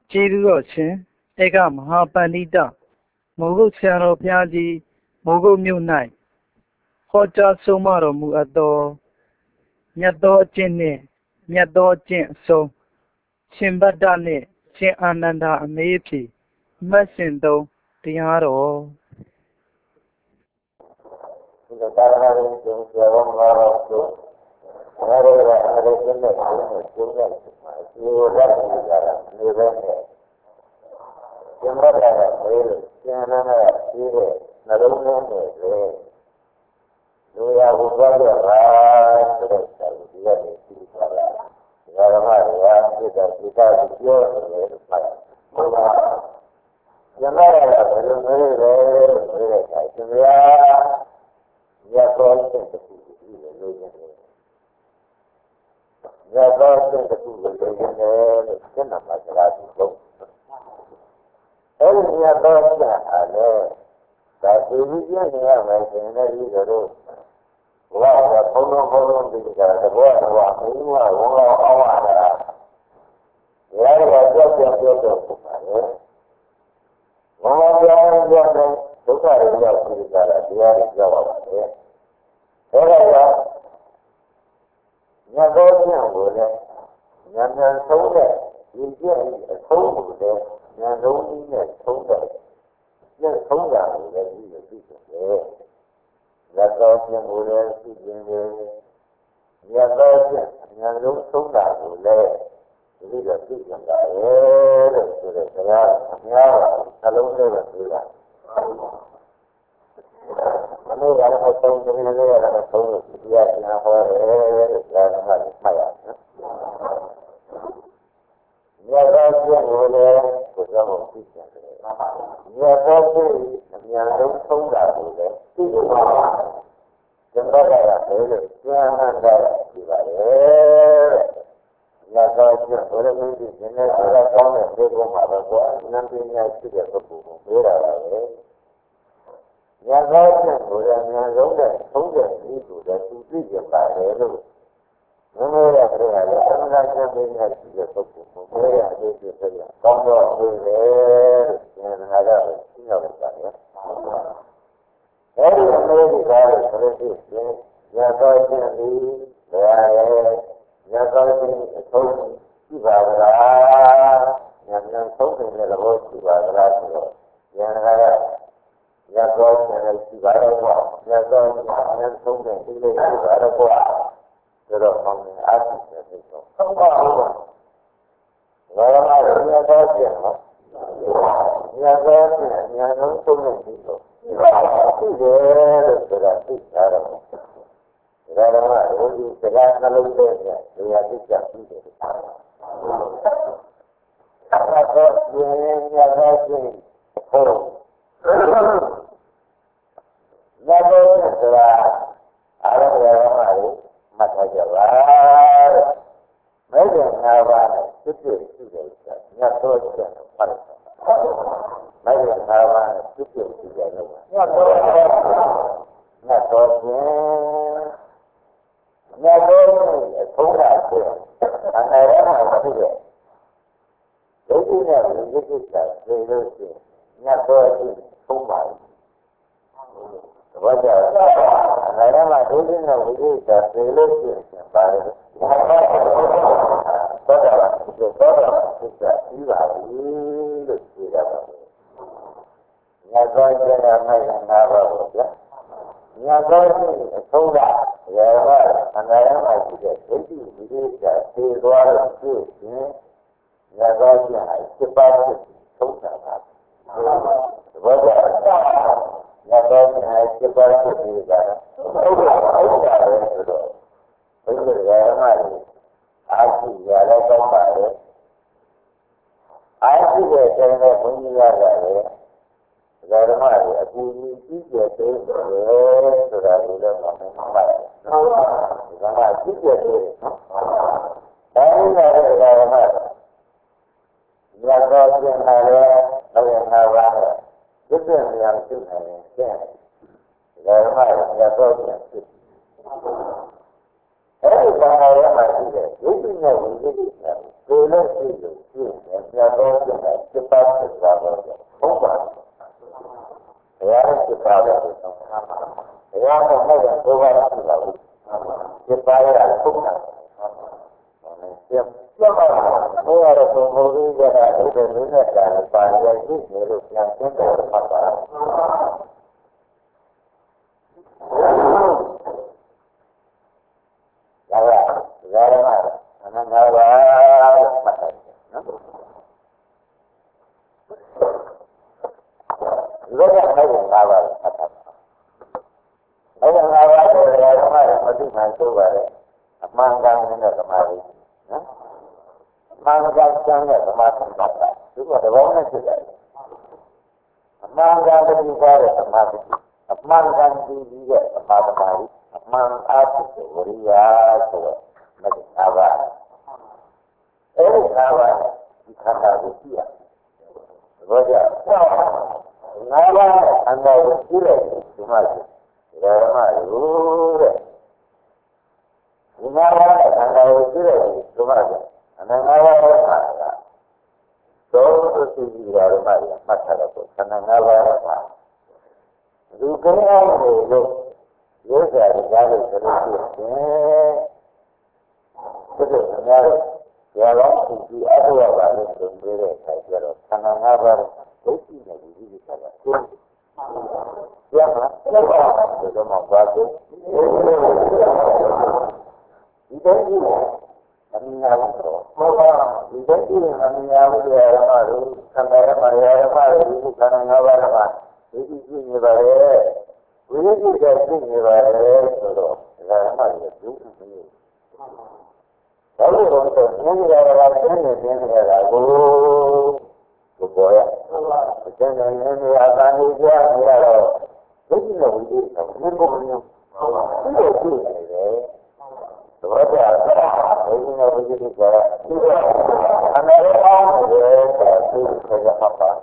ကျေးဇူးတော်ရှင်ဧကမဟာပန္တိတမိုးကုတ်ဆရာတော်ဘုရားကြီးမိုးကုတ်မြို့၌ဟောကြားဆုံးမတော်မူအပ်သောမြတ်သောအကျင့်နှင့်မြတ်သောအကျင့်အစုံရှင်ဗတ္တနှင့်ရှင်အာနန္ဒာအမေးဖြေမှတ်စဉ်သုံးတရားတော်ဒီသာရဏရှင်ဆရာတော်မှာတော့ငါတို့ကအရေကျင့်တဲ့ကျင့်တဲ့ကျင့်တဲ့မှာဒီလိုရတဲ့ကြတာနေပဲနဲ့ကျင့်တဲ့ကလေးလို့ကျင့်နေတဲ့ရှိတဲ့နှလုံးသွင်းနေတယ်လူရဘုရားရဲ့ဘာဆိုတဲ့စာဒီကနေပြီးသွားတာဓမ္မရာစိတ်ကစိတ်ကပြောနေတယ်လို့ပြောတာဟုတ်ပါကျင့်ရတာဘယ်လိုမျိုးလဲဆိုတဲ့အခါကျင်ရရတော့တဲ့တူဒီလိုလုပ်နေတယ်ရတော့တဲ့တူလိုလုပ်နေတယ်လို့ကျင့်တာမှာစကားပြောအဲဒီရတော့တဲ့အားလည်းဒါသူကြီးပြနေရမယ်ဆိုရင်လည်းဒီလိုဘာသာဘုံလုံးဒီကတဘောတော့အင်းကဝန်တော်အောင်ရတာရရတော့ပြောတော့ပါလေဘောပြောတဲ့ဒုက္ခတွေရောက်ပြီးကြတာတရားတွေကြောက်ပါလေဒါတော့ညတော်ပြန်ကိုလည်းညံဆုံးတဲ့ဒီကျင့်အဆုံးကိုလည်းညံဆုံးကြီးနဲ့ဆုံးတဲ့ညဆုံးတာကိုလည်းဒီလိုသိတယ်ညတော်ပြန်ကိုလည်းသိခြင်းပဲညတော်ပြန်ညံဆုံးဆုံးတာကိုလည်းဒီလိုသိကြတာလေလို့ဆိုတဲ့တရားအများပါနှလုံးထဲမှာသိတာမလို့ရတဲ့ဆုံးတဲ့နေရာကဆုံးလို့တရားနာဟောတယ်ဒါကမှမှတ်ရနော်ညတော်ပြန်ကိုလည်းကိုယ်တော်ကိုသိကြတယ်ညတော်ပြန်အများဆုံးဆုံးတာကိုလည်းသိကြပါကျန်တော့ကလည်းလို့ကျမ်းမှန်တာဒီပါလေညတော်ပြန်ဘုရားမင်းကြီးနည်းနည်းအားကောင်းတဲ့ဒီကုန်းမှာတော့အနန္တညာရှိတဲ့ပုဂ္ဂိုလ်ကိုပြောတာပါပဲညတော်ပြန်ဘုရားဉာဏ်ဆုံးတဲ့သုံးတဲ့ဒီကိုလည်းသူသိကြပါတယ်လို့မမေရတဲ့လည်းအမှန်တရားသိနေရှိတဲ့ပုဂ္ဂိုလ်ကိုပြောရသေးတယ်ဆိုရကောင်းတော့ဟုတ်တယ်လို့ဉာဏ်ကတော့သိရောက်ပါတယ်အဲဒီအမေရိကားရဲ့ဆိုတဲ့ညတော်ပြန်ပြီးဒါရဲ့ညတော်ပြန်အဆုံးရှိပါကလားဉာဏ်ဆုံးတဲ့ဘောရှိပါကလားဆိုတော့ဉာဏ်ကရတော့တယ်ရှိပါတော့ရတော့ဉာဏ်ဆုံးတဲ့ဒီလိုရှိပါတော့ဒါတော့ကောင်းတယ်အားဖြင့်ဆိုတော့ဟုတ်ပါဘူးဘာမှမရတော့ပြန်နော်ရတော့ဉာဏ်ဆုံးတဲ့ဒီလိုရှိတယ်လို့ဆိုတာသိတာတော့ဒါတော့ဒီစကားနှလုံးထဲကဒီဟာသိချပြီးတယ်အဲ့တော့ဉာဏ်တော့ဟုတ်ညတော်ဆိုတာအားရရမှာလေမှတ်ထားကြပါမဲတဲ့၅ပါးနဲ့စစ်စစ်ရှိတယ်ဆိုတာညတော်ကျန်ဖတ်တယ်မဲတဲ့၅ပါးနဲ့စစ်စစ်ရှိတယ်လို့ညတော်ကျန်ညတော်အဆုံးတာဆိုအနာရမှာဖြစ်တယ်ဒုက္ခနဲ့ဝိသေကိစ္စပြေလို့ရှိရင်ညတော်ဆုံးပါဘာကြောင့်အနာရမဒုက္ခနဲ့ဝိသေကိစ္စပြေလို့ရှိရင်ပါတယ်သောတာပန်ဖြစ်ပြီးပါပြီလို့ပြောရပါတယ်ညတော်ကျန်တာမှန်တာပါဘုရားညတော်အဆုံးတာရဟအနာရမရှိတဲ့ဒုက္ခဝိသေကိစ္စပြေသွားလို့ရှိရင်ညတော်ကျန်7ပါးဆုံးတာပါဘာကြောင့်ညတော်ကျန်7ပါးဖြစ်နေတာဟုတ်ပါဘူးဆိုတော့ဘုရားရဟန်းတွေအာရှိရလည်းကောင်းပါလေအာရှိတဲ့ကျန်တဲ့ဘုရားကလည်းဓမ္မတွေအကူကြီးကြည့်တဲ့ဆိုတာကိုလည်းမမှန်ပါဘူး။ဓမ္မကြည့်တဲ့နော်။အဲဒီလိုဓမ္မညတော်ပြန်လာတယ်ဘယ်မှာပါလဲ။ဒီပြန်ရအောင်သိနေတယ်ကျန်။ဓမ္မညတော်ပြန်သိ။အဲဒီဘာသာရမှာရှိတဲ့ဒုတိယဝိသေကိစ္စကိုယ်နဲ့ရှိလို့ရှိရင်မြတ်တော်ကစိတ်ပါးစစ်တာတော့ဟုတ်ပါဘုရားစစ်တာတော့ဆုံးမှာဘုရားကမဲ့တဲ့ဘုရားရှိတာဘူးစစ်ပါးရတာဟုတ်တာဆက်ပြောပါဘုရားတော်ဘုရားကအဲ့ဒီလိုနဲ့တာပါရရှိနေလို့ပြန်သင်တယ်မှတ်ပါဒါကအနန္တဘာမှတ်တယ်နော်လောကနဲ့ငါးပါးမှတ်တာအဲ့ဒါငါးပါးဆိုတဲ့ဓမ္မတွေမသိမှဆိုပါလေအမှန်ကန်တဲ့ဓမ္မတွေနော်အမှန်ကန်ကျမ်းတဲ့ဓမ္မတွေမှတ်တာဒီကတဘောနဲ့ဖြစ်တယ်အမှန်ကန်တဲ့ဒီကားတဲ့ဓမ္မတွေအမှန်ကန်ပြီးတဲ့ဓမ္မတွေအမှန်အားဖြင့်ဝရိယဆိုတဲ့မဂ္ဂင်၅ပါးအဲ့ဒီ၅ပါးဒီခန္ဓာကိုကြည့်ရဘောကြ၅ပါးခန္ဓာကိုကြည့်လိုက်ဒီမှာဓမ္မလို့တဲ့ဒီ၅ပါးခန္ဓာကိုကြည့်လိုက်ဒီမှာအနန္တ၅ပါးခန္ဓာသောသူကြည့်ရဓမ္မတွေမှတ်ထားတော့ခန္ဓာ၅ပါးမှာဒီကိန်းအောင်လို့ရိုးစာရကြားလို့ဆိုလို့ရှိရင်ဒီလိုအများကြီးရောတော့ဒီအထောက်အပံ့လို့ဆိုတဲ့အခါကျတော့ခန္ဓာ၅ပါးဒုတိယနဲ့ဒီလိုဆိုတာကိုရမှာတော့ဒီတော့မှပါဆိုဒီတိုင်းကြီးအမြင်အားဖြင့်ဘောပါဒီတိုင်းကြီးအမြင်အားဖြင့်ရမှာလို့ခန္ဓာရမှာရမှာဒီခန္ဓာ၅ပါးမှာဒီကြည့်နေပါလေဝိရိယကသိနေပါလေဆိုတော့ဓမ္မတွေဒုက္ခမျိုးဘာလို့လဲဆိုတော့ဉာဏ်ရတာကသိနေနေတာကိုပေါ်ရအကျဉ်းဉာဏ်ရတာနေကြရတော့ဒုက္ခနဲ့ဝိရိယကဘယ်လိုမျိုးသိလို့သိနေလဲသဘောကျလားဒုက္ခနဲ့ဝိရိယကအမေရောင်းတယ်ဆိုတော့သိခဲ့ကြပါပါ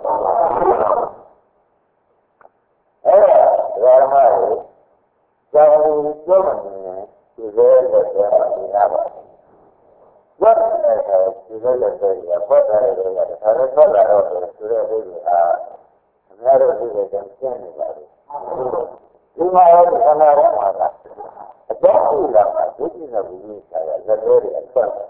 အဲ့ဒါဓမ္မတွေကျောင်းကြီးပြောမှရင်ဒီလိုလက်ကျန်ပါနေတာပါဘတ်တဲ့ဒီလိုလက်ကျန်ရပတ်တယ်လို့ရတယ်ဒါလည်းထွက်လာတော့ဆိုတဲ့ဒီကအများတို့ဒီလိုကျန်နေပါလေဒီမှာရောခန္ဓာရောမှာအကြောင်းကြီးလာမှာဒုတိယဘုရားဆရာဇောတွေအထွက်တယ်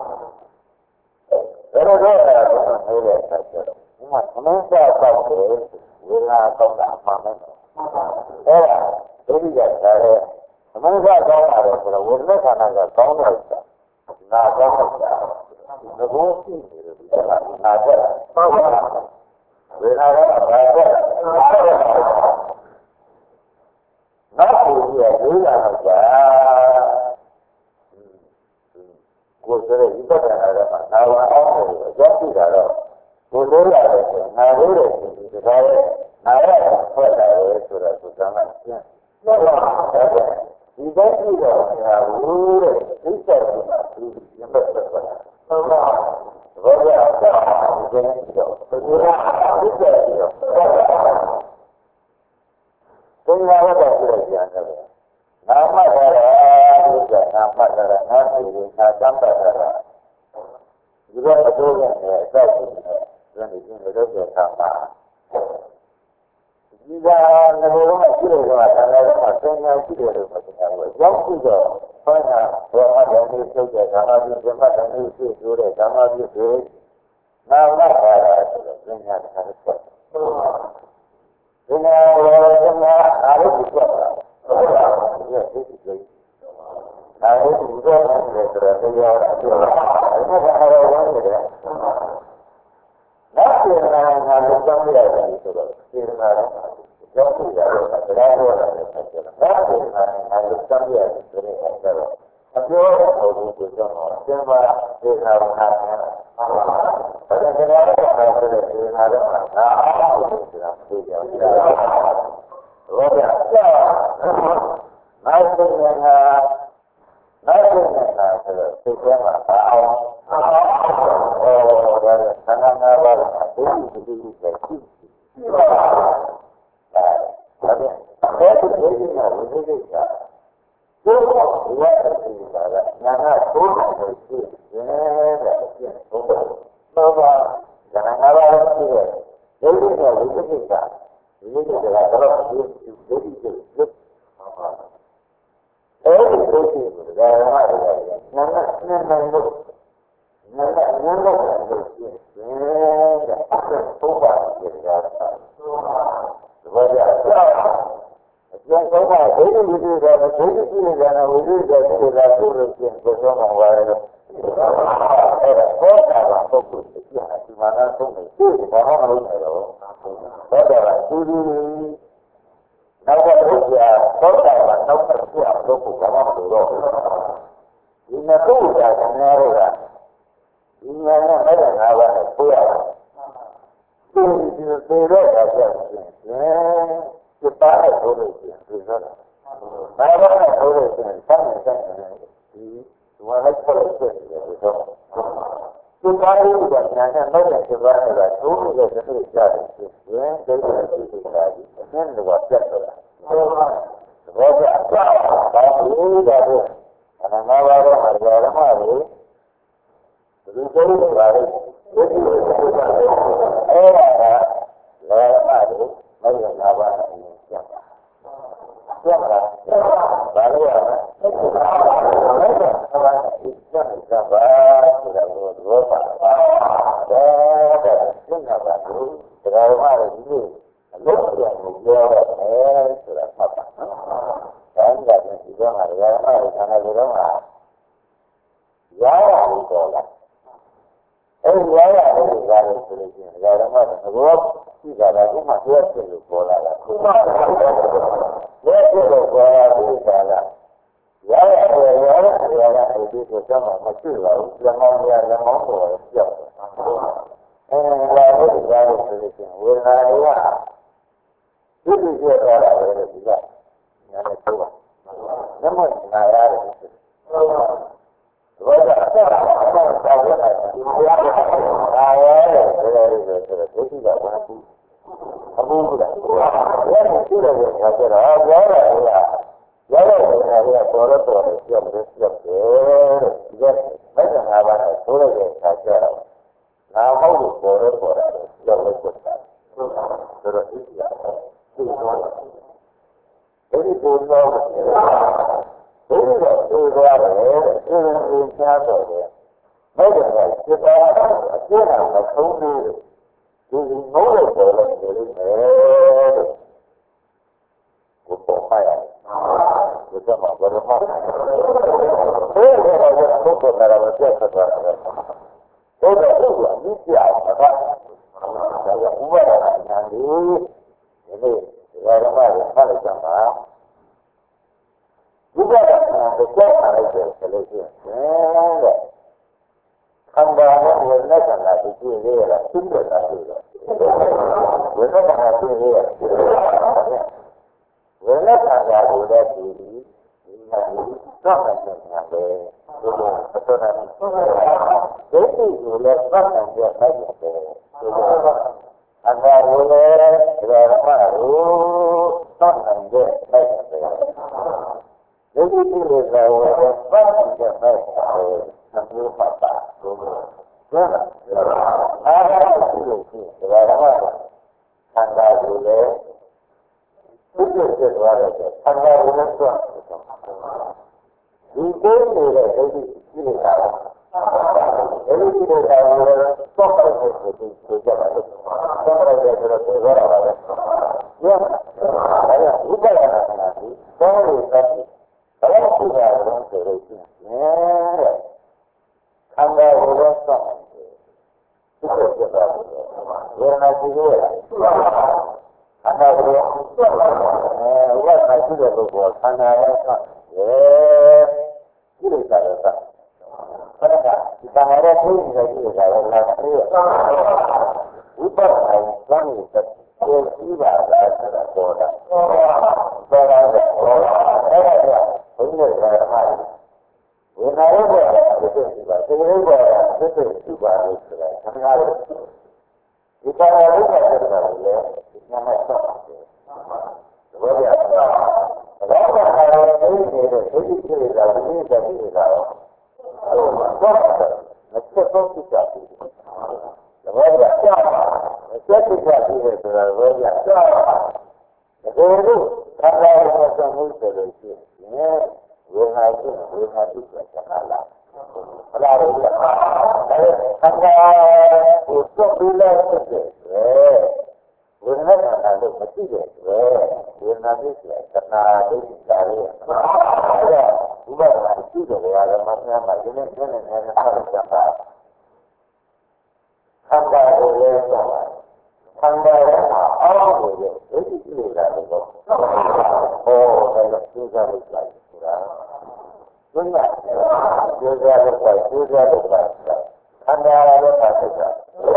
အဲ့တော့တော့ဟိုလေဆက်ကြတော့ဒီမှာသမန်းစာပေါက်တယ်ဝိညာဉ်ကောင်းတာအမှန်ပဲအဲ့ဒါဒုတိယဆရာရဲ့သမန်းစာကောင်းတာတော့ဆိုတော့ဝိညာဉ်ခန္ဓာကကောင်းတော့တာနာကောင်းတာသဘောရှိနေတယ်ဒီကနာတဲ့ဟုတ်ပါဝိညာဉ်ကဘာလဲနောက်ကိုကြည့်ရဒုရအောင်ကြာကိုယ်ဆိုတဲ့ဒီပဒနာကနာဝအောင်လို့အကြောင်းပြတာတော့ကိုယ်လိုရတယ်ဆိုငါလိုတယ်ဒီဒါရဲ့နာရထွက်တာလေဆိုတော့သူကမှကျင်းတော့ဒီတော့ဒီတော့ငါဘူးတဲ့သိတဲ့ဒီရပတ်သက်တာဟုတ်ပါဘောရတော့ဒီနေ့တော့ဘယ်လိုလဲသိတဲ့တော့ဘုရားဝတ္တဆိုတဲ့ဉာဏ်နဲ့နာမတာဒီကနာမတာနာသိရင်နာတမ်းတာဒီလိုအကျိုးနဲ့အသက်ရှင်နေတယ်ဒီလိုလုပ်ရတာဒီကငဘလုံးကရှိတယ်ဆိုတာဆန္ဒကဆင်းရဲရှိတယ်လို့ပြောတာကိုရောက်ပြီးတော့ဘုရားဘောအတော်ကြီးပြုတ်တဲ့ဓမ္မကြီးဓမ္မတော်ကြီးရှိဆိုတဲ့ဓမ္မကြီးတွေနာမတာဆိုတော့ဉာဏ်နဲ့ဆက်ဆက်ဒီမှာဘာမှအားလို့ပြတ်တာဟုတ်ပါဘူးဒီကိစ္စကြီးဒါလည်းဒီတော့လည်းဆိုတော့တရားအကျိုးအဲ့ဒါကတော့ဝမ်းနေတယ်နောက်ပြန်လာငါလုံးတောင်းရတယ်ဆိုတော့ဒီမှာတော့ကြောက်ကြရတော့တရားတော်လည်းဆက်ကြတယ်နောက်ပြန်လာငါလုံးတောင်းရတယ်ဆိုတဲ့အခါကျတော့အပြောဟောလို့ဆိုတော့သင်္ဘာဒေသာဝနာတယ်ဘာလို့တရားတော်ကဆိုတဲ့ဒီမှာတော့ငါအားလို့ဆိုတာသိကြတယ်ဘောပြနောက်ပြန်လာနောက်ပြန်လာဆိုတော့သိကြမှာပါအောင်ဒါလည်းသံဃာနာပါဒဒုတိယဒီလိုပဲရှိပါဒါလည်းအဲ့ဒီဒီမှာဝိသေကိစ္စဘုရားဒီဝတ်ဒီပါကညာကဘုရားကိုရှိတယ်တဲ့အကျင့်ဒီလိုကတော့ဒီလိုဒီအဲဒီလိုရှိတယ်ဒါမှလည်းနာလို့နာလို့လို့ရှိတယ်တဲ့ဘုရားပြေတာဘာကြအကျဉ်းဆုံးကဒိဋ္ဌိလူတွေကဒိဋ္ဌိရှိနေတာဝိသုဒ္ဓဆိုတာဆိုလို့ရှိရင်ဘယ်တော့မှပါရဲတော့အဲ့ဒါဘောတာကပုဂ္ဂိုလ်အကျဉ်းဒီမှာတော့ဆုံးတယ်ဒီဘာမှမလုပ်နိုင်တော့ဘောတာကသူနောက်ကဘုရားဘောတာကနောက်ဆက်ပြတော့ဘုရားမလို့တော့ဒီနှစ်ခုကခင်ဗျားတို့ကဒီဉာဏ်နဲ့အဲ့ဒါ၅ပါးနဲ့ကိုရတာဒီတော့ကကြောက်ရှင်ဒီပါးနဲ့ဆိုလို့ရှိရင်ဒီတော့ဘာဘာနဲ့ဆိုလို့ရှိရင်ဆက်နေဒီဝါလိုက်ဆက်လို့ရှိရင်ဒီတော့ဒီပါးလေးကညာနဲ့နောက်တဲ့ဒီပါးနဲ့ကသိုးလို့တဲ့စိတ်ကြတယ်ရှင်ဒိဋ္ဌိစိတ်ကြတယ်အင်းတော့ပြတ်သွားတာဘောကအကြောင်းဘာလို့ဒါတော့အနန္တဘာရောဟာဓမ္မတွေဒီလိုလုပ်ပါလေအဲ့ဒါကလည်းပါတယ်မရနာပါနဲ့ကျက်ပါဘာလို့ရလဲအဲ့ဒါကဘာကျက်ပါဆိုတာကိုသဘောပါဒါကရှင်းတာပါလို့ဒါမှလည်းဒီလိုအလုပ်ပြန်ကိုပြောရတယ်ဆိုတာဖတ်ပါနော်ဒါကလည်းဒီတော့ဟာဓမ္မတွေခန္ဓာကိုယ်တော့ဟာရားရတယ်တော့လားအဲဒီရားရတယ်ကလည်းဆိုလို့ရှိရင်ဓမ္မတွေသဘောရှိတာကဒီမှာပြောဖြစ်လို့ပေါ်လာတာခုမှလက်ဖြစ်လို့ပေါ်လာတဲ့ကာလရားရတယ်အဲဒီကိုစမ်းမှမရှိပါဘူးလက်မောင်းရလက်မောင်းပေါ်ပြောက်လာလို့ဒါလို့ဆိုလို့ရှိရင်ဝေဒနာတွေကဒီလိုပြောတာလည်းဒီကညာနဲ့ပြောပါနမနာရတယ်ဘောကဆက်တာတော့တောင်းရတယ်ဒီရားဒါရဲ့ဆိုတော့ဒိဋ္ဌိကဘာကူအမှုကလည်းဘယ်လိုရှိတယ်လဲဆိုတော့ပြောရတယ်ကပြောရတယ်ကပေါ်တော့ပြောတယ်ပြောတယ်ဒီကမက္ခဏာပါနဲ့ဆိုရတဲ့အခါကျတော့နာမဟုတ်လို့ပေါ်တော့ပြောလို့ဆိုတာဆိုတော့ဒီကသိသွားတယ်ဒီကိုတော့ဘုရားသူသွားတယ်သူရှားတော့တယ်ဘုရားကစိတ်ပါအကျဉ်းအောင်မဆုံးဘူးဒီငိုးလို့ပေါ်လို့နေလို့ကိုပေါ်ပါရဒီကမှာဘယ်လိုမှဘုရားကဘုရားကလည်းပြတ်သွားတယ်ဘုရားကမြစ်ပြအောင်ပါဒါကဥပဒေညာလေးဒီနေ့ဓမ္မတွေဖတ်လိုက်ကြပါဒီကနေ့ကိုကြောက်လိုက်တယ်ဆိုလို့ရှိရင်တဲ့ခန္ဓာနဲ့ဝိညာဉ်ကလည်းကြည့်ရတာသိတယ်လားသိတယ်ဝိညာဉ်ကလည်းသိရတယ်ဝိညာဉ်ကလည်းကိုလည်းသိပြီးဒီမှာတော့မှတ်နေတာပဲဒီလိုပတ်သက်တာဒိဋ္ဌိကိုလည်းပတ်သက်ကြတယ်ဒီလိုအန္တရာယ်လည်းဓမ္မကိုသတ်နိုင်တဲ့လိုက်တယ်ဒိဋ္ဌိကိုလည်းပတ်သက်ကြတယ်သမုပ္ပါဒ်လို့ပြောတာအားဖြင့်လို့ရှိရင်ဓမ္မကခန္ဓာကိုလည်းသူ့ဖြစ်သွားတဲ့ခန္ဓာကိုလည်းသွားဒီကိုယ်နေတဲ့ဒိဋ္ဌိရှိနေတာအဲဒီလိုကိုယ်လည်းသောက်တဲ့ကိုယ်ကိုကြတာလို့သောက်တဲ့ဆိုတော့ပြောတာပါပဲ။ဒါကဥပဒနာကလည်းသောက်လို့တတ်တယ်။ဘာလို့ဖြစ်တာလဲဆိုတော့တဲ့ခန္ဓာကိုယ်လည်းသောက်တယ်။သူ့ကိုကြတာဝေဒနာရှိသေးလား။ခန္ဓာကိုယ်သောက်တယ်။ဝိညာဉ်ရှိတဲ့ပုဂ္ဂိုလ်ခန္ဓာလည်းသောက်တယ်။ဒီလိုသာတော့ဘယ်ကဒီကံရတဲ့သူတွေကြည့်ကြတယ်လားအဲ့ဥပ္ပါဒ်ပိုင်းတဲ့ကိုကြည့်ပါလားဆိုတာပေါ်တာပေါ်လာတယ်အဲ့ဒါကဘုန်းကြီးကဓမ္မဝိနာရတဲ့ဒီပါဒီလိုပါဒီပါလို့ဆိုတာခဏလေးဒီကံရတဲ့ဆိုတာလေဒီညမှာဆောက်တယ်ဘယ်လိုလဲဘာသာရေးနေတဲ့ဒီကိစ္စကဒီတည်းနေတာအဲ့ဒါတော့မချက်တော့ဖြစ်တာဒီဘောကကြာမချက်သက်တိကပြည့်တယ်ဆိုတာဘောကြတကယ်လို့ခန္ဓာရဲ့သံမှုဆိုလို့ရှိရင်ဝေဒနာရှိဝေဒနာတိကသက္ကလာဘလားလို့ခန္ဓာကိုသွတ်ပြီးလဲဖြစ်တယ်ဝေဒနာကလည်းမရှိတယ်ဝေဒနာဖြစ်တယ်သက္ကာဒိဋ္ဌိစာရေးအဲ့ဒါဥပမာရှိတယ်လေအားလုံးမှန်းမှာဒီနေ့နဲ့ဆက်တာခန္ဓာကိုလည်းတော့ခန္ဓာရဲ့အောက်ကိုဒိဋ္ဌိရှိနေတာလို့ဟောတယ်လို့သိကြလို့လိုက်ဆိုတာဘုရားကျေးဇူးတော်ပါကျေးဇူးတော်ပါခန္ဓာရဲ့ပါသက်တာ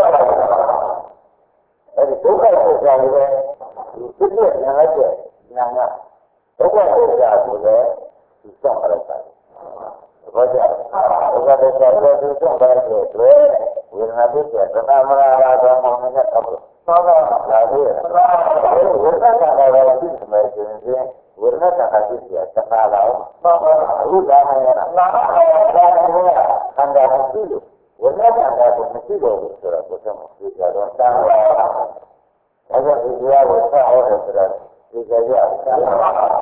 အဲ့ဒီဒုက္ခသစ္စာကိုလည်းဒီဖြစ်တဲ့ဉာဏ်နဲ့ဉာဏ်ကဒုက္ခသစ္စာကိုလည်းဒီစောင့်ရတာဘောကြဒုက္ခသစ္စာကိုဒီစောင့်ရတဲ့အတွက်ဝေဒနာဖြစ်တဲ့သနာမရာသာမောင်နဲ့တော့သောတာလာပြီးဝေဒနာကလည်းဒီမဲ့ခြင်းဝေဒနာကဖြစ်တဲ့သနာလာအခုဒါမှရတာခန္ဓာမရှိလို့ဝိညာဉ်ကမရှိတော့ဘူးဆိုတော့ဘုရားမှာသိကြတော့တန်းတယ်။ဒါကြောင့်ဒီတရားကိုဆက်အောင်တယ်ဆိုတော့ဒီကြရဘုရားနဲ့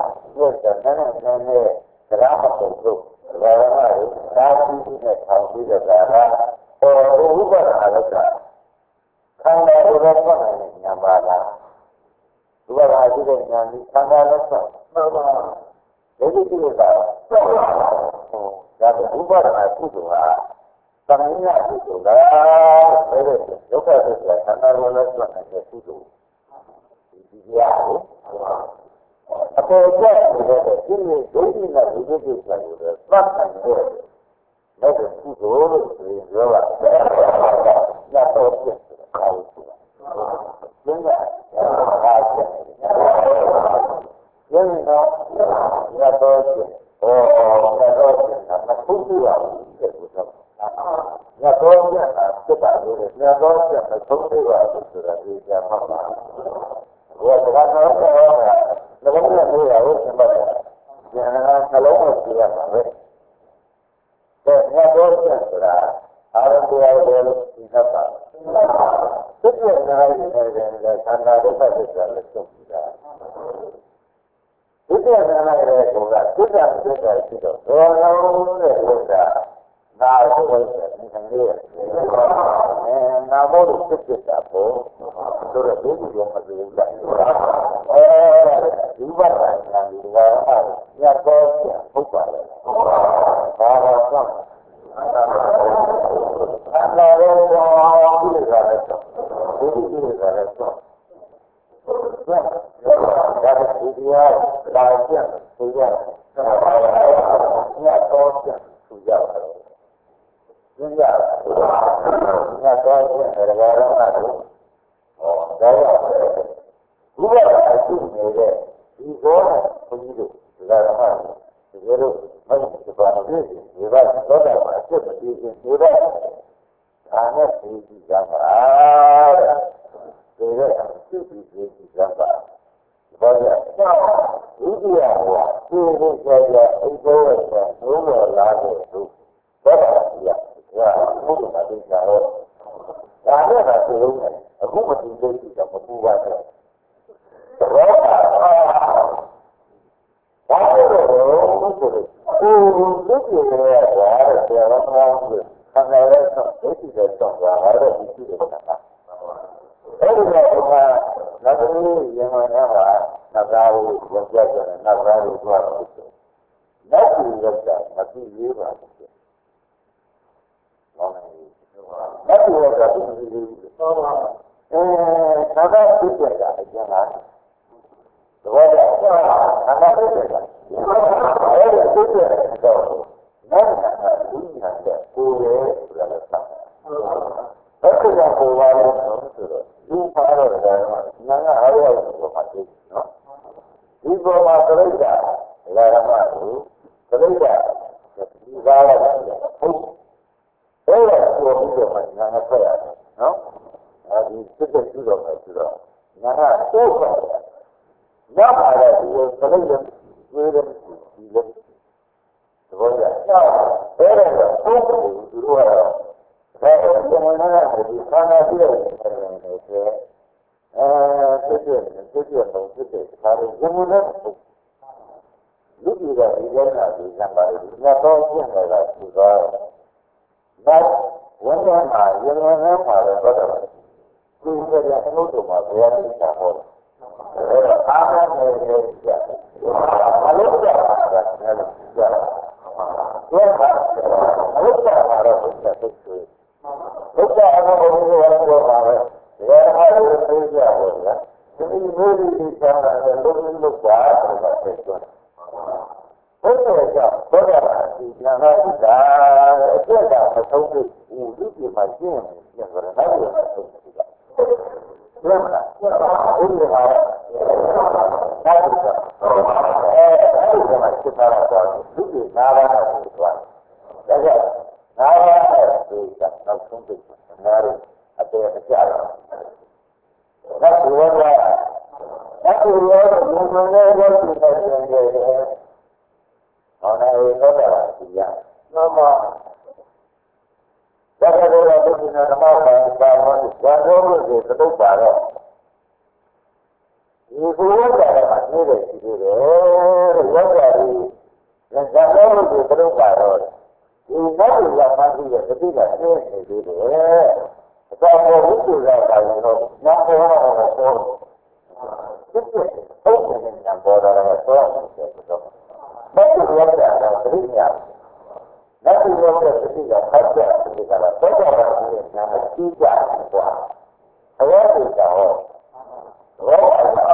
တရားမှဆုံးလို့ဘာဝနာကိုသာသိနဲ့ထောင်ပြီးတော့ဒါကဥပဒါလောကခန္ဓာကိုယ်တော့ပတ်နိုင်တဲ့ဉာဏ်ပါလားဥပဒါရှိတဲ့ဉာဏ်ဒီခန္ဓာလည်းပတ်မှန်ပါဒီလိုကြည့်တာဒါကဥပဒါကုသိုလ်ဟာသံဃာကုသိုလ်လားဆိုတဲ့ဒုက္ခသစ္စာခန္ဓာကိုယ်လည်းပတ်နိုင်တဲ့ကုသိုလ်ဒီတရားကိုအပေါ်ကျတဲ့ဒီလိုဒုက္ခနဲ့ဒုက္ခသစ္စာကိုလည်းပတ်နိုင်တဲ့လက်ကုသိုလ်လို့ဆိုရင်ပြောတာညတော့ပြည့်တယ်ကောင်းဆိုတာကျင်းတာအားဖြင့်ကျင်းတော့ညတော့ပြည့်ညတော့ပြည့်တာမဟုတ်ဘူးလားဖြစ်လို့တော့ညတော့ပြည့်တာဖြစ်တာလို့ညတော့ပြည့်မဆုံးသေးပါဘူးဆိုတာဒီကြမှာပါဘုရားကတော့လည်းဘယ်လိုလဲဟုတ်တယ်ဗျာဉာဏ်နှလုံးကိုကြည့်ရမှာပဲညတော့ပြည့်ဆိုတာအာရုံတရားတွေလို့သိတတ်ပါသူ့ရဲ့နာရီနဲ့ခန္ဓာဒုက္ခသစ္စာလည်းသုံးပြီးတာသူ့ရဲ့နာရီရဲ့ကိုယ်ကသူ့ရဲ့သစ္စာရှိတော့ဘောလုံးတဲ့ဥစ္စာနာဖို့ပဲဒီကနေ့နာဖို့သူဖြစ်တာပေါ့ဆိုတော့ဒီလိုမျိုးမသိဘူးလားဒီဘက်ကဉာဏ်ဒီကညတော့ဟုတ်ပါလေဘာသာဆောင်အနာရောဒီကလည်းဒီကလည်းတော့ဒါကဒီတရားလာပြန်သူရတယ်ညတော့ပြန်သူရတယ်ညတော့ပြန်ရတော့တော့ဒါတော့ဒါတော့ဘုရားအရှိနေတဲ့ဒီဘောနဲ့ဘုန်းကြီးတို့ဒါကမှဒီလိုမဟုတ်ဘူးဘာလို့ဒီကတော့တာမှာအစ်မကြည့်ရင်ဒီတော့ဒါနဲ့ဒီကြပါဒီလိုအစ်ဒီကြပါဘာလဲဒုတိယဟောဒီလိုဆိုရအိဘောရဲ့ဘုရားလာတဲ့သူဘာသာကြီးကဘုရားတိကျတော့ဒါနဲ့ကသူလုံးတယ်အခုမကြည့်လို့ဒီတော့မပူပါနဲ့ဘောဘာလို့ဆိုလို့ဒီလိုမျိုးရဲ့ဘာလဲဆရာတော်ကခန္ဓာရဲ့ဒုတိယတော့ဘာလဲဒီလိုဆိုတာအဲ့ဒီတော့နောက်တစ်ခုရံဝင်တာကနောက်သားကိုရောက်ကြတယ်နောက်သားကိုသွားတော့နောက်သူရောက်တာမသိသေးပါဘူးဟုတ်တယ်နောက်သူရောက်တာမသိသေးဘူးဟုတ်ပါနောက်သားဖြစ်ကြတာအကျဉ်းလားတော့နောက်သားဖြစ်ကြတာအဲ့ဒီဖြစ်ကြတော့နောက်တာဒီညာတဲ့ကိုယ်ရဲ့ဆိုတာလည်းသတ်အဲ့ဒီကြောင့်ကိုယ်ပါလို့ဆိုတော့ဒီပါတော့တယ်နာငါအားရလို့ပါသိနော်ဒီပေါ်မှာသရိတ်တာလာရမှာကိုသရိတ်တာဒီကားရတယ်ဟုတ်အဲ့ဒါကိုပြီးတော့နာငါဆက်ရတယ်နော်အဲဒီစစ်စစ်ပြီးတော့ဆိုတော့နာငါတိုးပါတယ်နောက်ပါတော့ဒီသရိတ်တွေဝေးတယ်ဒီလိုသဘောကျအဲ့ဒါတော့သူတို့ကတော့ဒါကကျွန်တော်ကဒီခန္ဓာပြည့်တယ်ဆိုဖြစ်တဲ့ဒါတွေဘုံဘုံနဲ့လူကြီးကဒီလိုနာဒီကံပါလေညတော့ရှင်းနေတာသူသွားနောက်ဝန်ထမ်းမှာရင်ဝင်နဲ့မှာတော့တော့ဒီကရအလို့တော့မှာဘယ်ရည်ချဟောအဲ့တော့အားရနေတယ်ကြာအလို့ကြာတာကလည်းကြာဘယ်မှာအလို့ကြာတာတော့ဆက်ဖြစ်တယ်ဘုရားအဘဘုရားတော်ပါပဲဒီဟာကိုသိကြပါဦးဗျာဒီမျိုးဒီချမ်းသာတဲ့လူလူလောက်ပါဆိုတာဖြစ်သွားဘုရားကြောင့်ဘုရားဒီဉာဏ်သာတာအကျင့်တာမဆုံးဘူးလူကြီးမှရှင်းနေတယ်ဆိုတော့နောက်ရဆုံးဘူးကဘုရားဘုရားနောက်တော့အဲ့ဒီကမှစစ်တာတော့လူကြီးနားလာတာဖြစ်သွားတယ်ဒါကြောင့်နားလာတဲ့ဒီကနောက်ဆုံးဖြစ်နားရအတေအကျတော့ဒါကဘုရားအခုရောဘုရားရဲ့ဘုရားရှင်ရဲ့ဟောတယ်တော့တာဒီရနော်မဒါကလည်းဘုရားဓမ္မဘာသာဘာလို့ဒီတုတ်ပါတော့ဒီဘုရားကလည်းနေတယ်ရှိသေးတယ်ရောဂါတွေဒါကလည်းဒီတုတ်ပါတော့ဒီနောက်ရမှန်းပြီးတဲ့တတိကပြည့်နေသေးတယ်အတော်ကိုဝိသုဒ္ဓတာရင်တော့ညောင်းပေါ်တော့ဆိုဒီဟုတ်တယ်ညောင်းပေါ်တော့ဆိုတယ်တော့ဘယ်လိုလဲတာတတိယနောက်ပြီးတော့တတိကဖတ်ကြတယ်ကတော့တော့တာကညာမကြည့်ကြဘူးကွာအဝတ်တွေတော့ဘောအဲ့ဒါ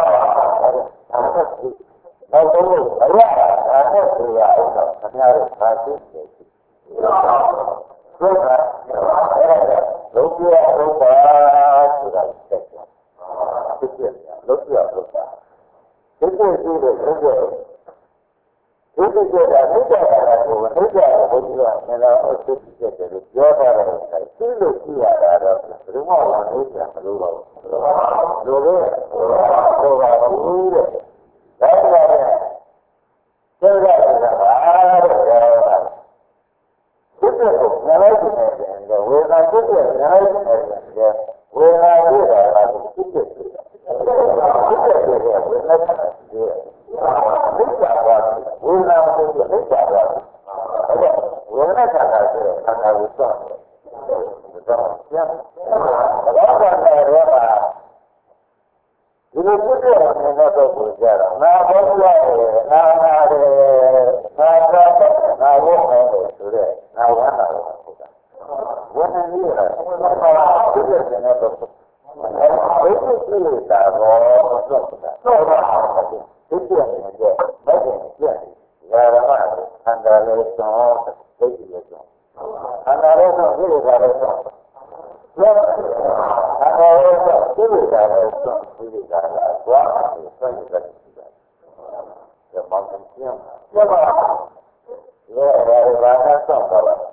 နောက်ဆုံးအရအားနဲ့ဆိုတာအဲ့တော့ခင်ဗျားတို့သာသိနေပြီဟုတ်ကဲ့လုံးပြအောင်ပါဆိုတာတက်တယ်ဖြစ်တယ်လုံးပြအောင်ပါဒီလိုကြည့်လို့ဟုတ်ကဲ့ဒီလိုကြတာမြတ်တာကိုမြတ်တာကိုဒီကဆန္ဒအဖြစ်ဖြစ်တယ်လို့ပြောတာတော့သိလို့ကြည့်ရတာတော့ဘယ်မှမဟုတ်ကြဘူးလို့လိုလိုဟိုပါဘူးတဲ့ဒါကလည်းကျေရတာပါတဲ့ဖြစ်တဲ့ကိုနားလိုက်နေတယ်ဝေဒနာဖြစ်တဲ့နားလိုက်နေတယ်ဝေဒနာဖြစ်တာကဖြစ်တဲ့ဖြစ်တဲ့ဝေဒနာဖြစ်ဘုရားဘာဝိညာဉ်ကိုသိကြပါအဲ့ဒါဝိညာဉ်သာတာဆိုတော့ခန္ဓာကိုစောင့်တယ်ဒါတော့ပြန်ဘာသာနဲ့ရောပါဒီလိုဖြစ်တဲ့အနေနဲ့တော့ကိုကြတာငါဘောရတယ်ငါနာတယ်ငါသာငါဝတ်မယ်ဆိုတဲ့ငါဝမ်းတာတော့ဟုတ်တာဝမ်းနေရတယ်ဒီလိုကျနေတော့ဘယ်လိုဖြစ်နေတာတော့ဆိုတော့ဒီပြည့်နေတဲ့ဘယ်လိုပြည့်လဲရာမခန္ဓာလေးတော့သိပြီလို့ခန္ဓာလေးတော့ဒီလိုပါလို့ဆိုတော့ခန္ဓာလေးတော့ဒီလိုပါလို့ဆိုဒီလိုပါလားသွားတယ်ဆွဲနေတယ်ဒီမှာမောင်တင်ပြရပါရောဘာသာဆောက်ပါလား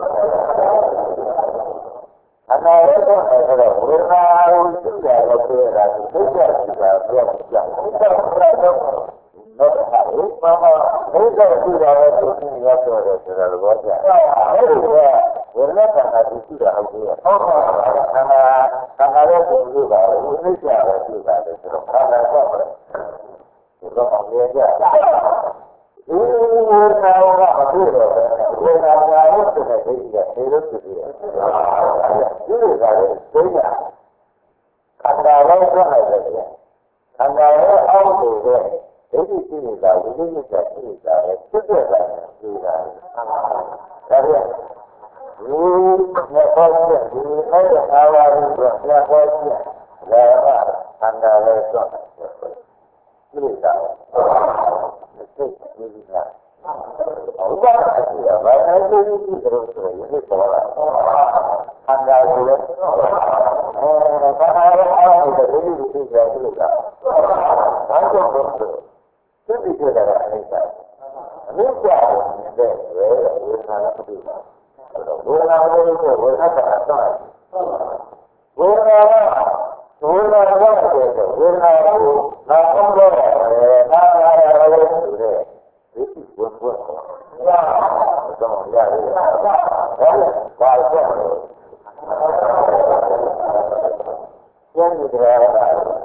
အနာရတော့အဲ့တော့ဝိညာဉ်ကိုသိတယ်လို့ပြောတာသိကြတယ်ပြောပြောကြောက်တော့ဟာဘုရားဘုရားကြည့်တာလည်းသူရတော့တယ်ဆိုတော့ဘောကြအဲ့ဒီကဝိညာဉ်ကကြည့်တာဟုတ်တယ်ဟုတ်ပါဘူးခန္ဓာရဲ့သူ့ကဝိညာဉ်ကြတယ်ကြည့်တာလေဆိုတော့ခန္ဓာတော့ဘယ်တော့အောင်ရကြဒီဝိညာဉ်ကမဖြစ်တော့ဘူးဝိညာဉ်ကလည်းသူ့ရဲ့ဒိဋ္ဌိကသေလို့ဖြစ်ပြီးတယ်ဒီလိုကလည်းသိညာခန္ဓာလည်းဆွနိုင်တယ်ခန္ဓာရဲ့အောက်ကိုပဲဒိဋ္ဌိရှိနေတာဝိနည်းရှိနေတာပဲဖြစ်တဲ့ကံဆိုတာဒါဖြင့်ဒီနဲ့ပေါ်တဲ့ဒီအဲ့ဒါအာဝါဒကိုဆရာပေါ်ပြလာတာခန္ဓာလည်းဆွနိုင်တယ်ဖြစ်နေတာစိတ်ဒီကဟုတ်ပါဘူး။ဘာသာရေးဒီလိုဆိုရင်ဒီပေါ်လာခန္ဓာကိုလည်းဘာသာရေးအားဖြင့်ဒီလိုသိကြလို့ကဘာကြောင့်လဲဆိုသိပြီကြတာအနိစ္စအနိစ္စတဲ့ဝေဒနာနဲ့ပြည့်ဝေဒနာကိုဝေဒနာကအစဝေဒနာကဝေဒနာကဝေဒနာကိုနာအောင်လို့နာရတယ်ဆိုတဲ့ဒီဝင်ဝင်တော့ရတယ်ဘာလို့ကျန်နေကြတာ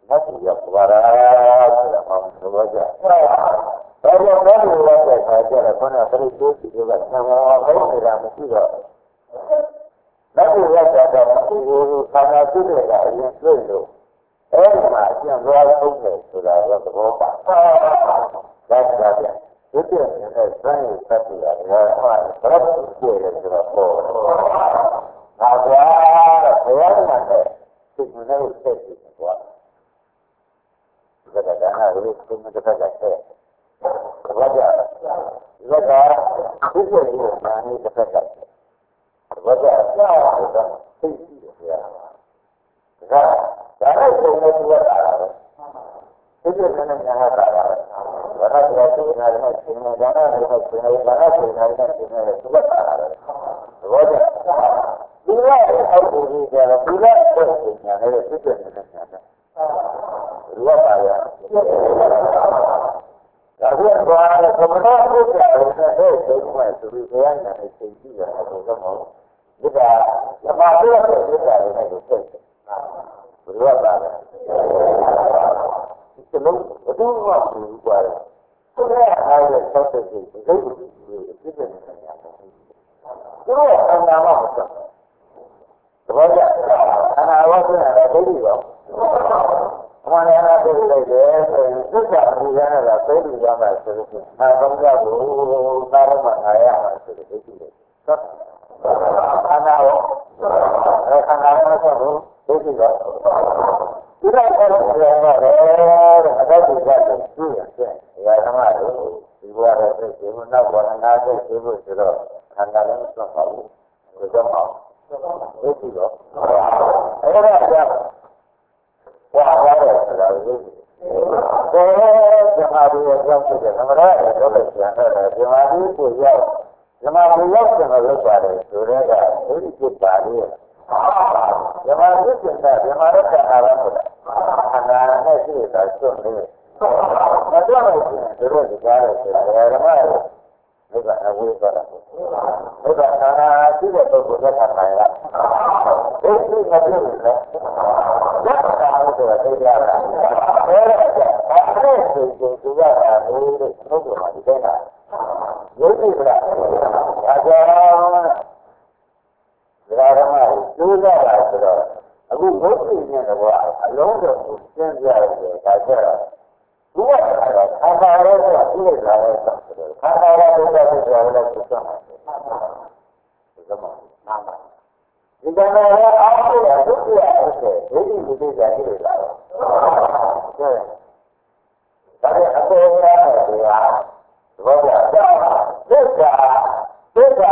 那是要不然这么多家，大家那里我在看见了，可能这里就是这个，像我后面的这个，那是我在这里看到这个的因岁数，哎嘛，像我后面出来我怎么办？来这边，这边现在专业设计的，我不是这个哦，那我的。就是那个设计的话，这个然后有什么这个是，我讲，这个就是有哪里这个我讲这个设计的是啊，是吧？然后这个是我打的，这个是那个打的，我那个是那个是那个那个是那个那个是那个是那个是我打的，我讲。另外还有一个，另外这个呢，那个是真的呢。我打的，然后说怎么着不讲呢？这另外是不是这样的？这几个还是什么？这个那马这个是讲的那个真的啊，我打的。这个我都忘记过了。现在还有小设计，这个是真的呢。因为我刚刚忘了。我讲，我是那个水利的，我那个是讲以前那个水利讲的是，那农家户那什么那样的是水利的，看看我水利的，现在这个那底下是资源线，也他妈的，我的这节目那我拿这节目知道，看看能做好，就正好。都记得，哎，这样，我的是了，这嘛的要是这么的，都是现在的，这嘛的不要，这嘛不要什么都管的，就这个都是去管的，这嘛是现在，这嘛的看他们不的，看看那是在做的，那这样的是这是家的是什么？那个我也说了，那个这个都不是他买了，这是他自己的，这个这个这样的，这是要他那个嘛，你看看，有这个，大家知道什么？知道了知道了，我里面的话，龙的现在是在这儿。如果看到了这个来的，看到了这个来是什么？是什么？你看那个阿布的都是谁你这个这个对，但是很多人对吧？我讲这个就是这个这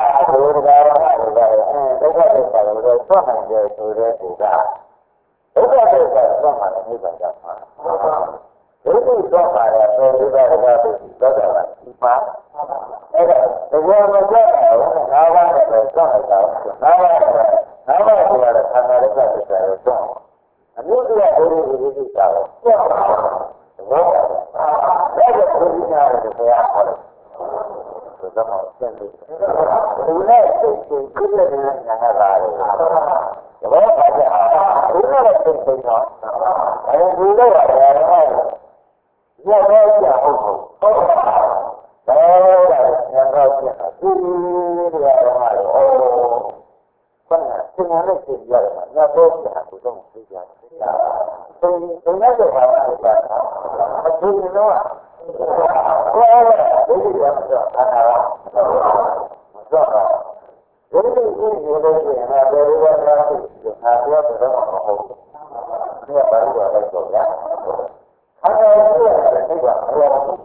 个专门的就是这个，这个专门的那个叫什么？有的说法呢，说这个那个我们这个台湾的上海的，台湾出来的他那个是在种，你这个就是讲的，那个土地上是这样好的，是这么现在，现在这个人两个来的，我发现这个是非常，这个我讲后头，两个讲，这个的话哦，当然，这样的是一样的，那都是还不懂，是这样的。所以那个话是这样的，所以说啊，我这个是看到了，是吧？人类有的是呢，这个他不要知道往后，你要把这个来走呀。他那个那个是什么？那个那个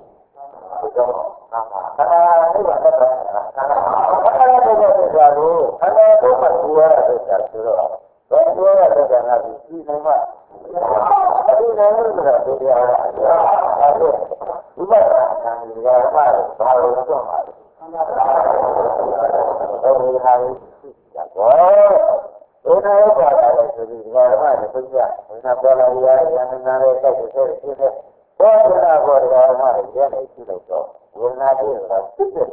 是假如，他那个不多了就假如了，多了就在那里技能嘛，技能是不是就这样了？对，如果你要卖的，他会做嘛的，所以他是讲我那个过来的是这个卖的不一样，那过来也那个开始现在。我那过的话，也没去的时候，我那这个就是这个，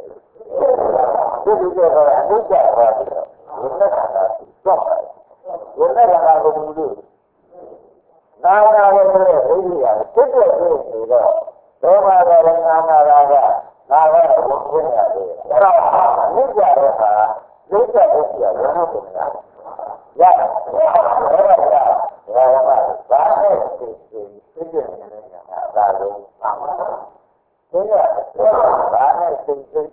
你讲话这个，我那个状态，我那个那个工作， နာနာလည်းဆိုတဲ့ဒိဋ္ဌိကစစ်တဲ့ဖြစ်နေတော့ဒေါမကလည်းနာနာကငါပဲဘုရားရတယ်အဲ့ဒါမြစ်ကြတဲ့အခါလိမ့်တဲ့ဘုရားရဟန်းဘုရားရတယ်အဲ့ဒါကဘာနဲ့သိတဲ့နေရာမှာဒါလုံးပါမှာသိရတယ်ဘာနဲ့သိ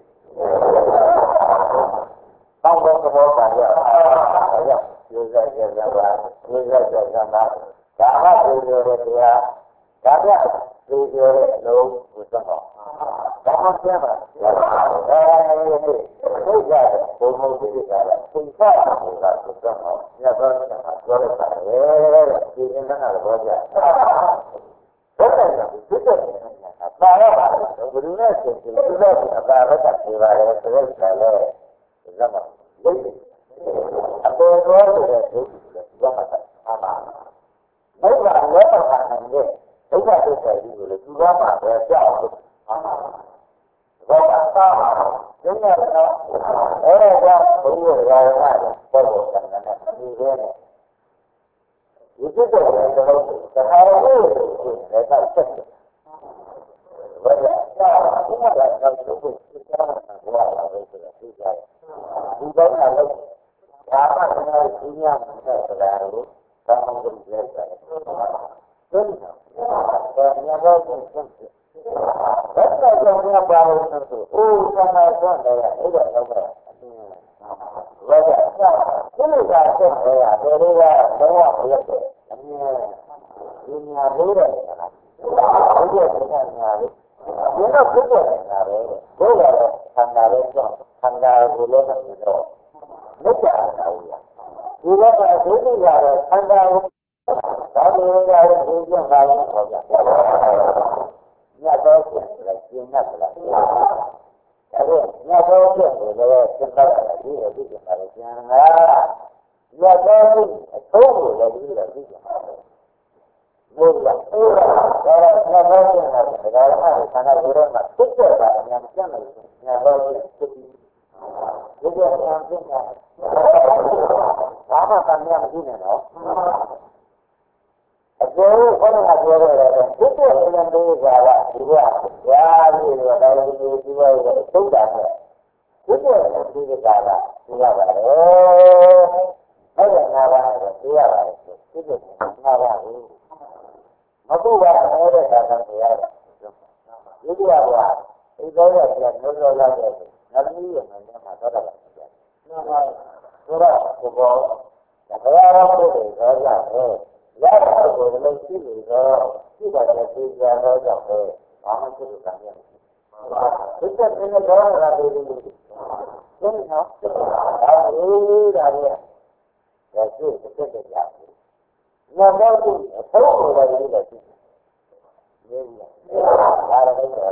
တောင်းတော့ဘောပါရရိုးစားကြပါရိုးစားကြပါဒါမှပြောတဲ့တရားဒါပြပြောတဲ့အလုံးကိုသတ်ပါဒါမှပြန်ပါအဲဒီဘုရားဘုံဘုံတိကလည်းသိစားတာကိုသတ်ပါညသောကပြောရတာလေဒီအင်းကလည်းဘောကြဘုရားကသူတည်းပါရပါဘုရားနဲ့ဆိုသူလည်းအပါရကပြေပါလေဆိုတဲ့ကလည်းသတ်ပါအပေါ်တော်တဲ့ဒုက္ခကိုသတ်ပါအာမဘုရားလည်းပါနိုင်ဒုက္ခသစ္စာကြီးကိုလည်းသူကမှပဲကြောက်လို့ဘောကသာကျင်းရတော့အဲ့ဒါကဘုရားရာရတဲ့ဘောကိုကံနဲ့ဒီလိုနဲ့ဒီစိတ်တော်ရဲ့တလုံးသခါရကိုလည်းတော့ဆက်တယ်ဘာလဲဘုရားကတော့သူ့ကိုသိချင်တာဘောလာပဲဆိုတော့သိကြတယ်ဒီတော့လည်းဒါမှလည်းဒီညမှာဆိုတာကိုကောင်းကောင်းကြည့်ရတယ်对的，你要不要真是？我这个要不要真是？哦，现在说的呀，有点有点，我讲这个说的呀，这个文化不要对，你不对的，不对的那里，你那不对的那里，不对的看那里说，看那无论怎么说，没讲道理呀，如果说对的呀，看那。ဒါမျိုးရတဲ့ဘုရားဘာလို့ခေါ်ကြ။ညတော့ကျင်တယ်ကျင်တ်လား။အဲ့ဒါညတော့ကျင်တယ်လည်းသင်္ခါရဒီလိုဒီမှာလည်းကျန်တာ။ညတော့အဆုံးကိုလည်းဒီလိုဒီမှာ။ဘုရားဒါကညတော့ကျင်တယ်ဒါကမှခန္ဓာကိုယ်မှာသိတဲ့တာအများကြီးကျန်တယ်ညတော့ကျင်တယ်ဒီလိုအများကြီးကျန်တယ်။ဘာမှတန်မြတ်မရှိနဲ့နော်။အကျိုးဘုရားပြောရတယ်ဒီလိုအရင်လေးကဒီကရာပြီးတော့ဒါလည်းဒီလိုသုတ်တာနဲ့ဒီလိုဒီကတာဒီရပါတယ်အဲ့ဒါငါးပါးတော့သိရပါတယ်ဒီလိုငါးပါးဘူးမဟုတ်ပါဘူးအဲ့ဒါကသိရတယ်ဒီလိုကဒီကောရပြန်လို့လို့လာတယ်ငါသမီးရဲ့နာမတော့တာပါဆိုတော့ဘုရားတော်ဘုရားတော်ကိုတော့ရတယ်ရတဲ့ကိုလည်းရှိနေတော့ရှိပါတယ်သိကြတော့ကြောင့်ပဲဘာမှဖြစ်လို့ကံရတယ်။ဒီကနေ့ကတော့ရာဒီဒီဒီနော်ဒါလေးဒါလေးဒါရှိတဲ့တဲ့ကြာ။နောက်တော့သူအဖို့ကိုလည်းဒီလိုရှိနေတယ်။ဒါလည်းပဲ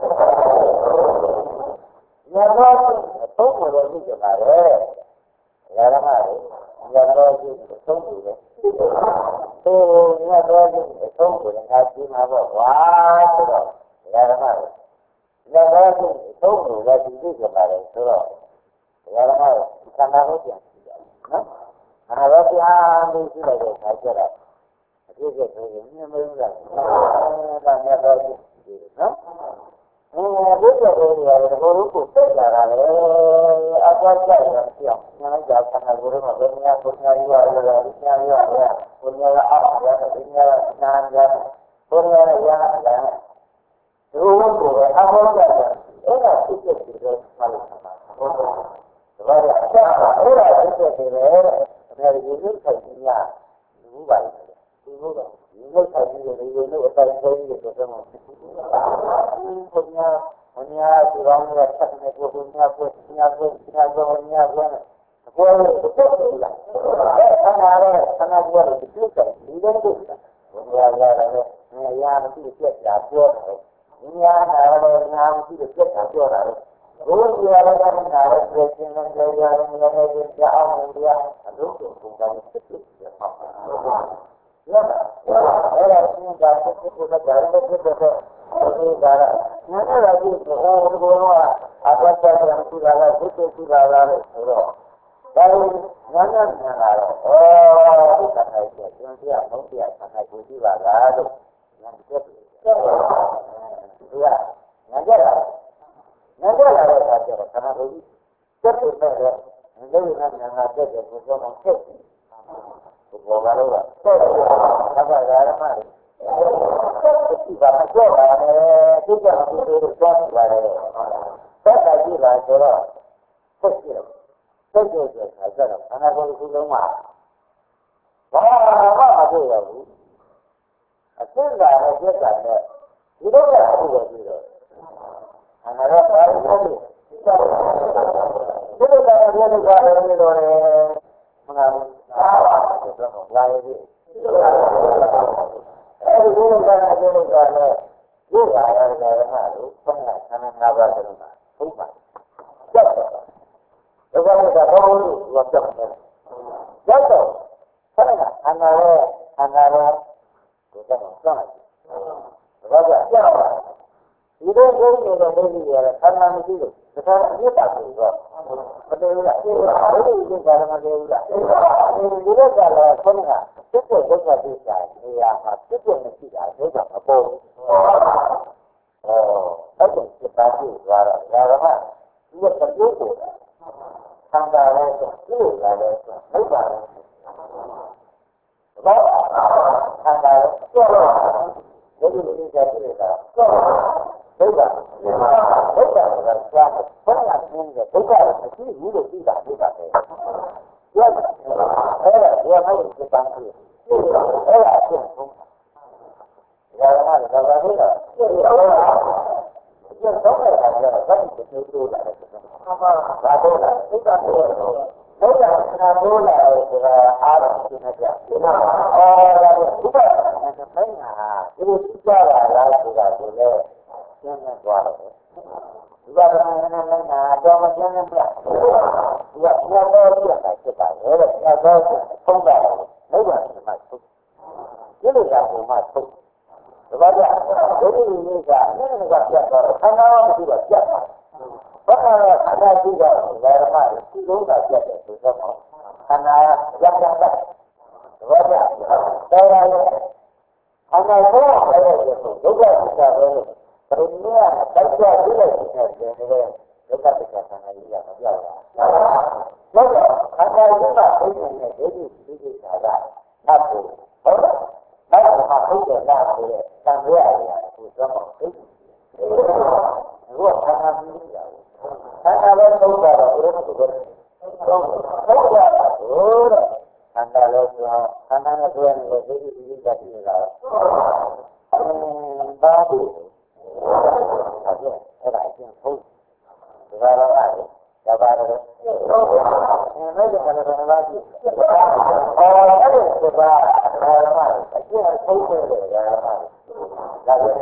။နောက်တော့အဖို့ကိုလည်းဒီကြပါလေ။ဒါရမှာလေ။နောက်တော့သူအဖို့ကိုလည်းညတော့ဒီအဆုံးကိုငါကြည့်မှာပေါ့ကွာဆိုတော့ဓမ္မတွေညတော့ဒီအဆုံးကိုလည်းဒီလိုကြပါတယ်ဆိုတော့ဓမ္မတွေခန္ဓာကိုပြန်ကြည့်ကြနော်အားတော့ပြန်ပြီးကြည့်လိုက်တဲ့အခါကျတော့အပြည့်စုံဆိုရင်မြင်မလို့လားဒါညတော့ဒီနော်ဘုရားကိုရတယ်ဘုရားကိုသိလာတာလေအကွာကြရပြောင်းညလိုက်ကြခန္ဓာကိုယ်မှာဘယ်များဘုရားယူရတယ်လဲဘုရားယူရတယ်ဘုရားကအောက်ရတယ်ဘုရားကနာရတယ်ဘုရားကရရတယ်ဒီလိုကိုအဘောကအဲ့ဒါသိတဲ့ဒီလိုမှလို့ဆမှာဘုရားဒါကအဲ့ဒါသိတဲ့ဒီလေအဲ့ဒီရုပ်ထိုင်ညာဘူးပါလေဒီလိုတော့ဒီလိုထိုင်နေတယ်ဒီလိုအတိုင်းတိုင်းကိုတော့မှဘုရားဘုရားဒီကောင်းကဆက်နေကိုဘုရားကိုဘုရားကိုဘုရားကိုဘုရားကိုဘုရားကိုသိတယ်လားအဲ့ခန္ဓာရဲ့ခန္ဓာကိုယ်ကိုသိတယ်ဒီလိုသိတယ်ဘုရားရတယ်နေရာမရှိပြက်တာပြောတယ်ဉာဏ်နာလည်းဉာဏ်မရှိပြက်တာပြောတာလေဘုရားလည်းနာလည်းပြည့်စုံတဲ့ဉာဏ်နဲ့ဉာဏ်နဲ့ကြားအောင်လို့အလုံးစုံပုံစံနဲ့ဖြစ်ဖြစ်ရပါရတာအဲ့ဒါသင်္ကာဖြစ်ဖြစ်ကဒါလည်းဖြစ်တဲ့ဒီကရာဉာဏ်နဲ့ကြည့်တော့ဘုရားကအပတ်သက်တယ်သူကလည်းဖြစ်ဖြစ်ရှိတာလည်းဆိုတော့ဒါလို့ငါးများပြန်လာတော့ဒီကနေ့ကျကျန်ပြမုန်းပြဆန္ဒကိုကြည့်ပါလားလို့ငါတက်တယ်သူကငါကြလာတဲ့အခါကျတော့ခဏလေးတက်တယ်နဲ့လည်းငါတက်တယ်ကိုတော့မဖြစ်ဘူးဘောကတော့တက်တယ်ဘာသာဓမ္မတွေဒီကမှာကြောက်တာလေသူကသူတို့ကြောက်ပါတယ်တက်တာကြည့်ပါဆိုတော့ဆက်ကြည့်တော့ဆက်ကြည့်တဲ့အခါကျတော့ခန္ဓာကိုယ်ကိုယ်လုံးမှာဘာမှမတွေ့ရဘူးအစစ်ကလည်းပြတ်တာနဲ့ဒီလိုကအခုပဲပြီးတော့ခန္ဓာတော့ဘာလို့လဲဒီလိုကလည်းဒီလိုကလည်းနေတော့တယ်မနာဘူးတော့လာရည်အဲဒီလိုကလည်းဒီလိုကလည်းဒီကရတယ်မှာလို့ဆန္ဒခန္ဓာ၅ပါးစလုံးမှာဘုရားကြောက်တယ်ဒါကလည်းဘောလို့ကြောက်တယ်ကြောက်တော့ဆန္ဒခန္ဓာရဲ့ကိုတော့စမ်းတယ်ဘာကြောက်ကြောက်ဒီလိုကိုနေတဲ့နေကြီးရခန္ဓာမရှိလို့ဒါကအပြစ်ပါဆိုတော့မတည်ဘူးလားဒီလိုကလည်းမတည်ဘူးလားဒီလိုကလည်းဆန္ဒစစ်တဲ့ဒုက္ခသစ္စာနေရာမှာစစ်တဲ့မရှိတာဒုက္ခမပေါ်ဘူးအဲ့ဒါစစ်ပါကြည့်သွားတော့ဒါကမှဒီကပြုတ်ကိုခန္ဓာလည်းဆိုသူ့လည်းဆိုဟုတ်ပါဘူးဘာခန္ဓာလည်းကြောက်တော့ဒီလိုဒီကပြည့်တာကြောက်ဒုက္ခဆိုတာဘုရားဆင်းတဲ့ဒုက္ခကိုမရှိဘူးလို့သိတာပဲ။ပြောတယ်အဲ့ဒါဘုရားမို့ဒီပန်းကြီးအဲ့ဒါအဖြစ်ဆုံး။ဒါကမှလည်းဘာလို့လဲ။ဒီတော့လည်းတော့လည်းဘာလို့လဲ။ဒီလိုလိုလာတယ်။ဘာလို့လဲ။ဒီကပြောတော့ဘုရားဆရာပြောလာတယ်ဆိုတာအားလုံးသိနေကြ။ဒါလည်းဒီကခိုင်းတာဒီလိုသိကြတာလားဆိုတာကိုလည်းကျန်နေသွားတယ်ဒီကနေ့တော့မကျန်နေပြဒီကပြောတော့ပြတာဖြစ်တာလေတဲ့အဲဒါကိုသုံးတာဟုတ်ပါ့မလားဒီလိုကဘုမသုံးဒါကြဒီလိုမျိုးကနည်းနည်းကပြတ်တော့ခန္ဓာမကြည့်တော့ပြတ်တာဘာသာခန္ဓာကြည့်တော့ဓမ္မဒီလုံးကပြတ်တယ်ဆိုတော့ခန္ဓာပြတ်တာဒါကြတော်ရည်ခန္ဓာကိုအဲ့ဒါကိုဒုက္ခသစ္စာပဲဘယ်လိုလဲတိုက်ကြည့်လိုက်တဲ့ဒုက္ခသစ္စာခန္ဓာကြီးကမပြောက်ဘူး။ဟုတ်တော့ခန္ဓာကြီးကဘုရားနဲ့ဒိဋ္ဌိသိက္ခာကနတ်ကိုဟုတ်တော့နောက်မှာဟုတ်တယ်လားဆိုတဲ့သံဃာအရာကိုသွားမှသိတယ်။ဘုရားခန္ဓာကြီးကခန္ဓာလည်းသုံးတာတော့ဘုရားကိုပြောတယ်။ဟုတ်ပါဘူးတဲ့ခန္ဓာလည်းဆိုခန္ဓာနဲ့ပြောရင်ဒိဋ္ဌိသိက္ခာပြည့်လာတော့ဘာလို့အဲ့ဒါအကျဉ်းဆုံးဒါကတော့ဒါပါတော့အဲ့ဒါကလည်းဘာကြည့်အဲ့ဒါကဘာအကျဉ်းဆုံးတယ်ဒါကဒါကဒါပါ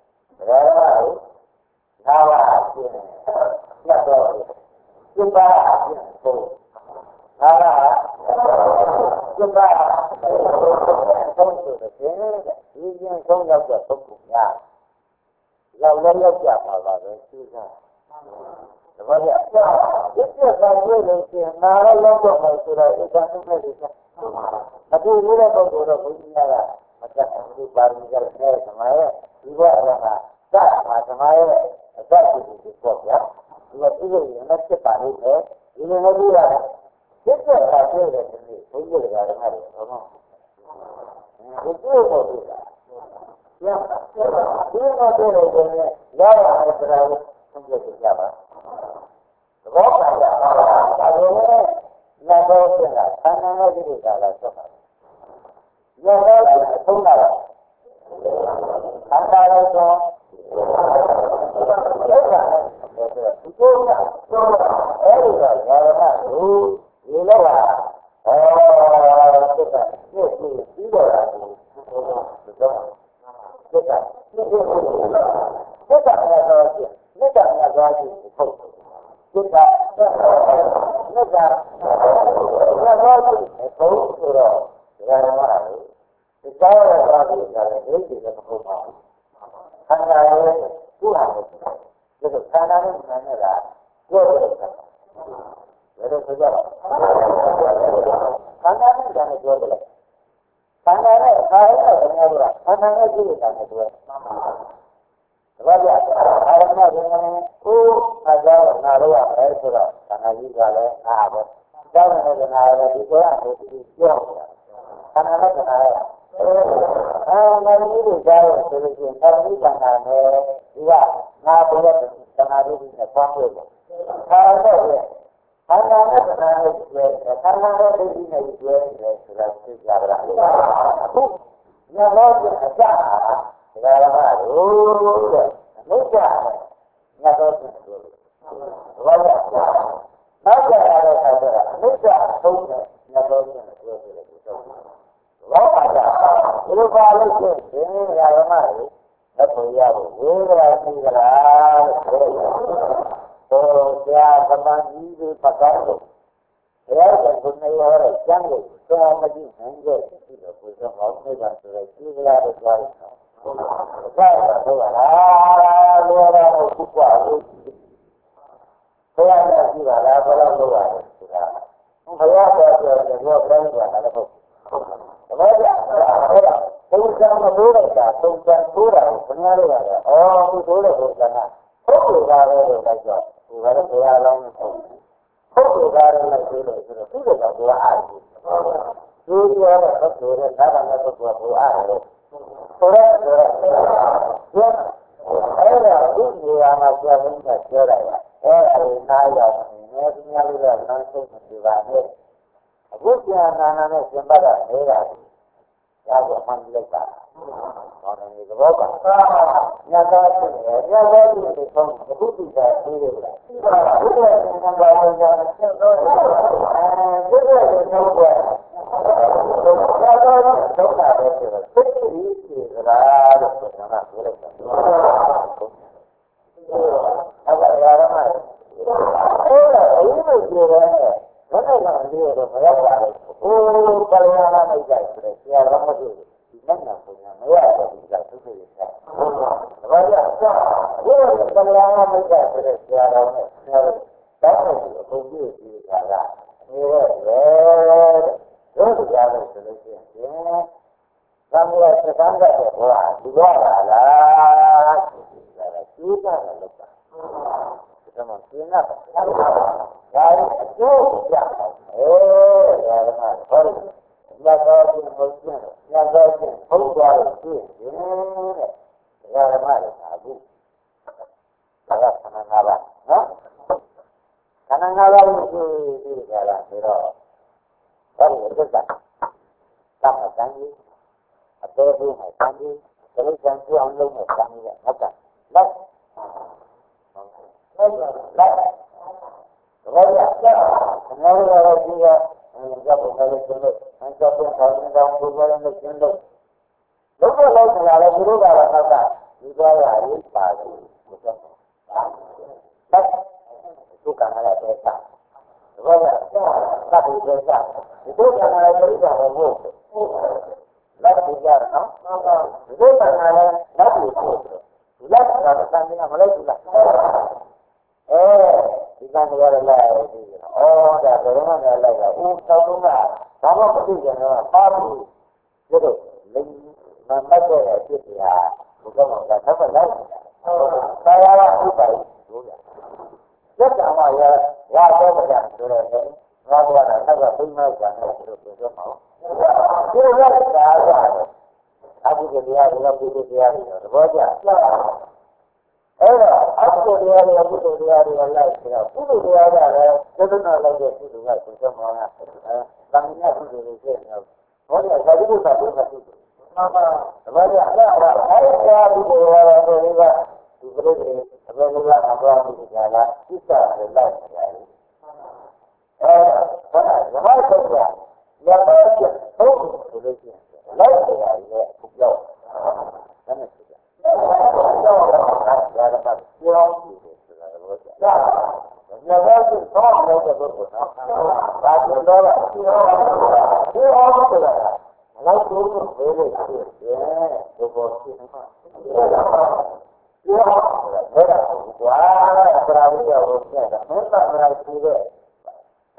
အကျဉ်းလက်တော့ဒီပါအကျဉ်းဆုံးဒါကဒီပါဆုံးဆိုတဲ့ဒီကျဉ်းဆုံးရောက်တော့ပုဂ္ဂိုလ်များရောက်လည်းရောက်ကြပါပါပဲသိစားတပည့်ရဒီပြတ်သွားလို့ရှင်နာရရောက်တော့မှဆိုတော့ဒီကံနဲ့ဒီကအခုလိုတဲ့ပုဂ္ဂိုလ်တော့ဘုရားကမတတ်ဘူးပါရမီကလည်းသမားရဲ့ဒီဘဝကသတ်မှာသမားရဲ့အသက်ကိုပေါ့ဗျာဒီကသူ့ရဲ့နဲ့ဖြစ်ပါလိမ့်မယ်ဒီလိုမျိုးကြီးရတယ်ဒီပြတ်သွားလို့တဲ့ဒီဘုရားကဓမ္မတွေတော့ဒီလိုပေါ့ဗျာဒီမှာတော့လည်းလာရအောင်ဆိုတာကိုသင်ပြကြပါသဘောပါလားဒါလည်းလာတော့ပြန်လာဆန္ဒနဲ့ဒီလိုကလာဆက်ပါရောတော့သုံးတာဆန္ဒလည်းဆိုအဲ့ဒါဒီကိုကအဲ့ဒီကလာရမှာဒီလိုကဒီကဒီတော့ဒီတော့ဒီကအဲ့တော့ဒီကသွားကြည့်ဟုတ်ဒီကသွားကြည့်ဟုတ်ဆိုတော့ဒါကမှဒီကောင်းတဲ့သွားကြည့်ကြတယ်ဒီဒီလည်းမဟုတ်ပါဘူးခန္ဓာရဲ့သူ့ဟာကိုဒီလိုခန္ဓာနဲ့နာနေတာကိုယ်တယ်ဒါလို့ဆိုကြတော့ခန္ဓာနဲ့ဉာဏ်နဲ့ပြောတယ်ခန္ဓာနဲ့ခါရတဲ့ဉာဏ်ကခန္ဓာနဲ့ကြည့်ရတာနဲ့ပြောဘာကြအာရမဏဉာဏ်ကိုခါကြောနာလို့ရတယ်ဆိုတော့ခန္ဓာကြီးကလည်းနာပဲကြောင်းနဲ့နာရတယ်ဒီကောရတယ်ဒီပြောခန္ဓာနဲ့နာရမင်းကြီးကြားရဆိုလို့ရှိရင်သတိကံနာနဲ့ဒီကငါပြောတဲ့သမာဓိနဲ့ပေါင်းလို့ခါတော့ခန္ဓာနဲ့နာနဲ့ကျေခန္ဓာနဲ့ဒိဋ္ဌိနဲ့ကျေတယ်ဆိုတာသိကြပါလားအခုညလောကအစဒါရမတို့တဲ့အနိစ္စညတော့ဆိုလို့ဘာလဲနောက်ကြရတဲ့အခါကျတော့အနိစ္စသုံးတယ်ညတော့ဆိုလို့ပြောတယ်ဆိုတော့ဘောပါကြဒီလိုပါလို့ရှိရင်ဒီရမတွေသက်ပေါ်ရဖို့ဝေဒနာသိကြလားလို့ဆရာသမန်ကြီးတွေပတ်သက်လို့ဘုရားကဘုရားရောတဲ့ကျမ်းကိုသောမကြည့်နိုင်ကြပြီလို့ဘုရားဟောခဲ့တာဆိုတော့သိကြရတဲ့သွားတယ်။ဒါကတော့လားလောရကိုပုကွာလို့ဘုရားကကြည့်ပါလားဘယ်လိုလုပ်ရလဲဆိုတာဘုရားပြောတယ်တော့ဘယ်လိုပြောတာလဲဟုတ်။ဘာလဲသုံးချမ်းမလို့လိုက်တာသုံးချမ်းထိုးတာကိုခင်ဗျားတို့ကလည်းအော်သူထိုးတဲ့ဘုရားကဟုတ်တယ်ကားပဲလို့လိုက်တော့ဒီဘာလို့ဘုရားလောင်းနေဟုတ်တယ်ကားလည်းလိုက်ထိုးလို့ဆိုတော့သူ့ကတော့ဘုရားအားကြီးသူပြောတဲ့ဟုတ်တယ်ဒါကလည်းဘုရားအားလို့ဆိုတော့အဲ့ဒါဒီနေရာမှာပြောင်းနေတာပြောတာအဲ့ဒါနားရောက်နေတယ်ခင်ဗျားတို့ကလမ်းဆုံးနေပါနဲ့အခုကျန်နာနာနဲ့ရှင်ဘတ်ကနေတာဒါကိုမှန်လိုက်တာဟောတယ်ဒီဘောကညသာရှိတယ်ညသာရှိတယ်ဆုံးအခုဒီကသေးတယ်လားဘုရားရှင်ကဘာလို့လဲဆက်တော့ဘုရားရှင်ကတော့ဘာတော့တော့တာပဲဆိုတော့သိပြီဆိုတာလို့ပြောတာပြောလိုက်တာအဲ့ဒါရရမှာအဲ့ဒါအရင်ကပြောတယ်ဘယ်တော့မှပြောတော့မရပါဘူး။အိုးပရိယာနာမိတ်ကြတယ်ဆရာတော်မတို့ဒီနဲ့ကဘုရားမရတော့ဘူးကသူ့ကိုရတာ။ဘာကြောင့်ဘုရားပရိယာနာမိတ်ကြတယ်ဆရာတော်နဲ့ဆရာတော်တောင်းလို့အကုန်ပြည့်ပြီးတာကနေရဲတို့ကြားလို့ဆိုလို့ရှိရင်သံဃာစကားကဘုရားဒီတော့လာလားဒါကျူးတာလို့ပါ။ဒါမှပြင်းတာဒါအကျိုးကြဒါကမှဟောတယ်ညသောချင်းဘုရားညသောချင်းဘုရားကိုသိရင်တဲ့ဒါကမှလည်းအခုဒါကခန္ဓာ၅ပါးနော်ခန္ဓာ၅ပါးကိုသိကြလားဆိုတော့ဘာလို့လဲကတတ်မှတန်ကြီးအတော်ကြီးမှတန်ကြီးဒီလိုကြံပြအောင်လုပ်မှတန်ကြီးကနောက်ကလက်ဘာလဲခဏတော့ဒီကကြောက်တယ်လို့ပြောလို့အကြောက်တဲ့ဆောင်းတောင်ဘုရားနဲ့ကျင်းလို့လောက်တော့လောက်ကြတယ်သူတို့ကတော့နောက်ကဒီသွားရရေးပါတယ်ဘုရားလက်သူကလည်းပဲတာဘာလဲသတ်ပြီးတော့ဒီတို့ကလည်းပြိဿဘုရားလက်ပြီးကြတော့ဒီတို့ကလည်းလက်ပြီးပို့လက်ကတော့တန်မြတ်မလို့ဘူးလားဒီကံကြရလိုက်ဒီဒါဘယ်တော့မှလိုက်တာဦးတောင်းလုံးကဘာမှမသိကြတော့ပါဘူးဒီလိုလိမ္မာမတ်တဲ့အဖြစ်တွေကဘုရားကသတ်မှတ်လိုက်တာရဥပ္ပါဒ်လို့ရစက်တော်ရတော့ကြဆိုတော့ငါတို့ကတော့သတ်ကဘုရားကလည်းပြောမှာဒီလိုရတာအခုတရားတွေကပုဂ္ဂိုလ်တရားတွေသဘောကျအဲ့တော့အခုတရားတွေပုဂ္ဂိုလ်တရားတွေလိုက်ပြီးတော့ပုဂ္ဂိုလ်တရားကလည်းသဒ္ဒနာလိုက်တဲ့ပုဂ္ဂိုလ်ကသူကမောတာသံဃာပုဂ္ဂိုလ်တွေဖြစ်နေတော့ဟောတယ်ဇာတိပုဂ္ဂိုလ်ကပုဂ္ဂိုလ်မှန်ပါသဘောကျအဲ့ဒါအဲ့ဒါပုဂ္ဂိုလ်ရောတော့ဒီကဒီပြိတ္တိအဘယ်လိုလဲအဘယ်လိုလဲကြာလာစိတ်ကလည်းလိုက်နေတယ်အဲ့ဒါဓမ္မပုဂ္ဂိုလ်ကလက်ပတ်ချက်ဟုတ်ဆိုလို့ရှိရင်လိုက်နေရတယ်ဘုရားဒါနဲ့ဖြစ်တယ်ဒါကပြောင်းပြီးဆိုတာလို့ဆိုတာညဘာကိုသောက်လို့တဲ့ပုဂ္ဂိုလ်နော်ဒါပြောတော့ဒီအောင်ဆိုတာနောက်တော့ဘယ်လိုဖြစ်လဲဘုရားရှိမှာပြောတာဘယ်တော့ကွာပရာဝိယကိုဆက်တာမင်းကမရာရှိတဲ့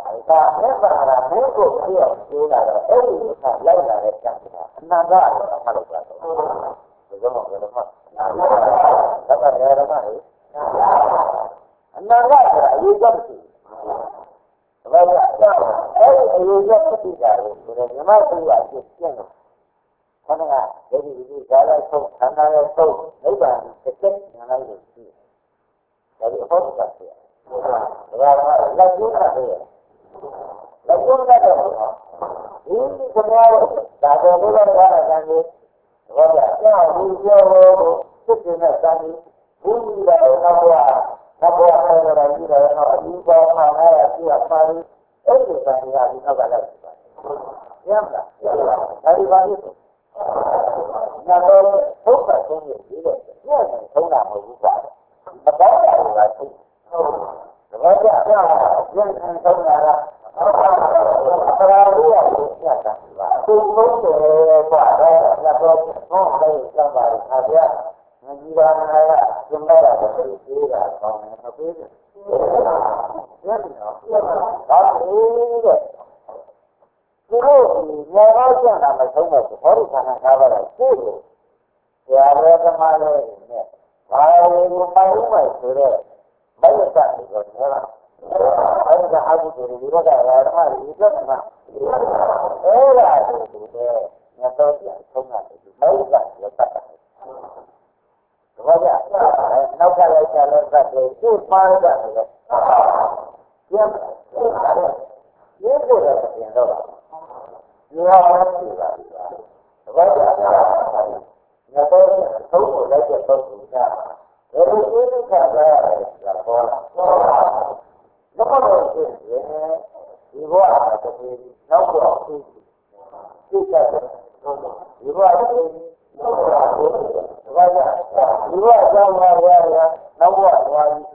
ဒါမဲ့ပါတာမင်းကိုပြောကျိုးလာတော့အဲ့ဒီကလိုက်လာတဲ့ကံကအနန္တကမှတ်လို့ပါတော့ဒီလိုမျိုးတော့မှတ်ဒါကလည်းရမှာလေအနန္တဆိုတာအရေးကြီးတယ်ဘာလို့အဲ့ဒီအရေးကြီးတဲ့ပြည်တာကိုဆိုတော့မြမသူကအဖြစ်ကျင့်တယ်ခဏကဒီဒါလည်းဆုံးခန္ဓာရဲ့ဆုံးနိဗ္ဗာန်တစ်ချက်ညာလိုက်လို့ရှိတယ်ဒါဒီအဖို့ပါဆိုဒါကလက်ကျိုးတာလေလက်ကျိုးတာတော့ဒီကမောဒါတော့ဘုရားကလည်းတန်ကြီးဘောကကြောက်ဘူးပြောလို့စစ်နေတဲ့တန်ကြီးဘူးကြီးတော့နောက်ဘဝအဲ့ဒါကြီးတော့အဒီပေါ်မှာလည်းအပြည့်အပါရီအဲ့ဒီတန်ကြီးကဒီနောက်ကလိုက်ရမ်းလားဒါဒီပါလိမ့်နာတော့ဘုရားဆုံးရပြီးတော့ညံ့ဆုံးတာမဟုတ်ဘူးကွာမတော်တာကသိဒါကြောင့်ညံ့ဆုံးတာကဆရာတို့ရဲ့ညတ်တာသူဆုံးတယ်ကွာတော့တော့ဟောတယ်စမ်းပါခါပြမကြီးပါနာကကျင်းတော့တယ်ပြေးတာကောင်းတယ်မပြေးဘူးညံ့တော့ဒါလေးတဲ့သူတို့ညောင်းကြတာမဆုံးတော့ဘောဓိဌာနထားပါတော့ကိုယ်ကိုဆရာတော်ကမှလည်းနဲ့ဘာလို့မိုင်းမိုက်ဆိုတော့ဘယ်ကတည်းကလဲလားအဲ့ဒါအဘိဓိဒီကရာမဒီကမှာအဲ့ဒါဒီတဲ့ညတော့ပြန်ဆုံးတာဒီဘယ်ကရောက်တာဘာကြနောက်ကလိုက်ကြလို့သတ်တယ်သူ့ပါရတာလေပြန်ဒီကိုလည်းပြန်တော့ပါဒီဟာမရှိပါဘူး။ဘာကြောင့်လဲ။ငါတို့သုံးဖို့လိုက်တဲ့ပုံစံကဘယ်လိုအင်းခါလာလဲဆိုတာပေါ်လာ။ဘာလို့လဲဆိုရင်ဒီဘဝကတည်းကနောက်တော့သိကြတယ်။ဒီဘဝကနောက်တော့ဘာကြောင့်ဒီဘဝကြောင့်လာရနောက်ဘဝသွားပြီး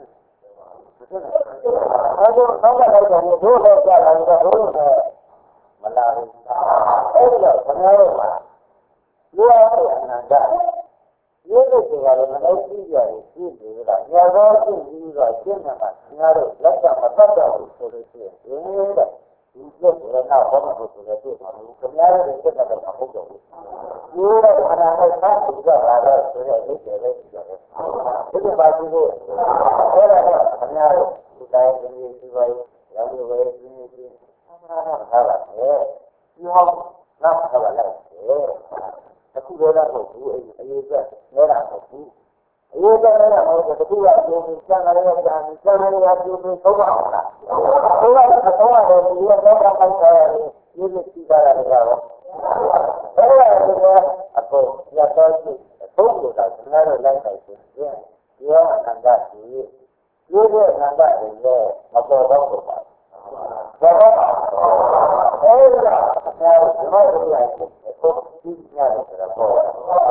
အဲဒါနောက်ကလိုက်တော့တို့တော့ကြာလာတော့တို့မလာဘူးအဲ့ဒီတော့ခဏတော့မှာလူရတဲ့အနန္တရုပ်တို့ကလည်းမလို့ကြည့်ရတယ်ကြည့်နေတာညတော့ကြည့်ပြီးတော့ရှင်းမှာငါတို့လက်ကမတတ်တော့ဘူးဆိုလို့ရှိရင်ဒီလိုကတော့ဘာမှမဟုတ်ဘူးလေဒီမှာခင်ဗျားတို့စက်တော့မဟုတ်တော့ဘူးဒီလိုခဏနဲ့ဆက်ပြီးတော့လာတော့ဆိုရတဲ့ကျေလေးကြည့်ရတယ်ဒီပါကြည့်လို့အဲ့ဒါတော့ခင်ဗျားတို့ဒီတိုင်းဒီပါရောင်းလို့ပဲဒီဟာလာတယ်ဒီဟောနောက်ခါလာတယ်အခုတော့တော့ဘူးအရေးကနဲတာမဟုတ်ဘူးအရေးကနဲတာမဟုတ်ဘူးတခုကအကျိုးစံရတဲ့ကံစံရတဲ့အကျိုးသုံးပါအောင်လားဘုရားကတော့ဒီရောတော့ပိုက်တယ်ဒီလိုကြည့်ကြတာကတော့ဘုရားကတော့အခုရတော့ဒီဘုရားကငါတို့လိုက်တိုင်းဆိုရင်ဒီရောအန္တရာယ်ဒီလိုအန္တရာယ်လည်းမပေါ်တော့ဘူးပါဘာလို့အဲ့ဒါဆရာဒီမှာပြောရတယ်ကိုကြည့်ရတယ်ဆိုတော့ဒါ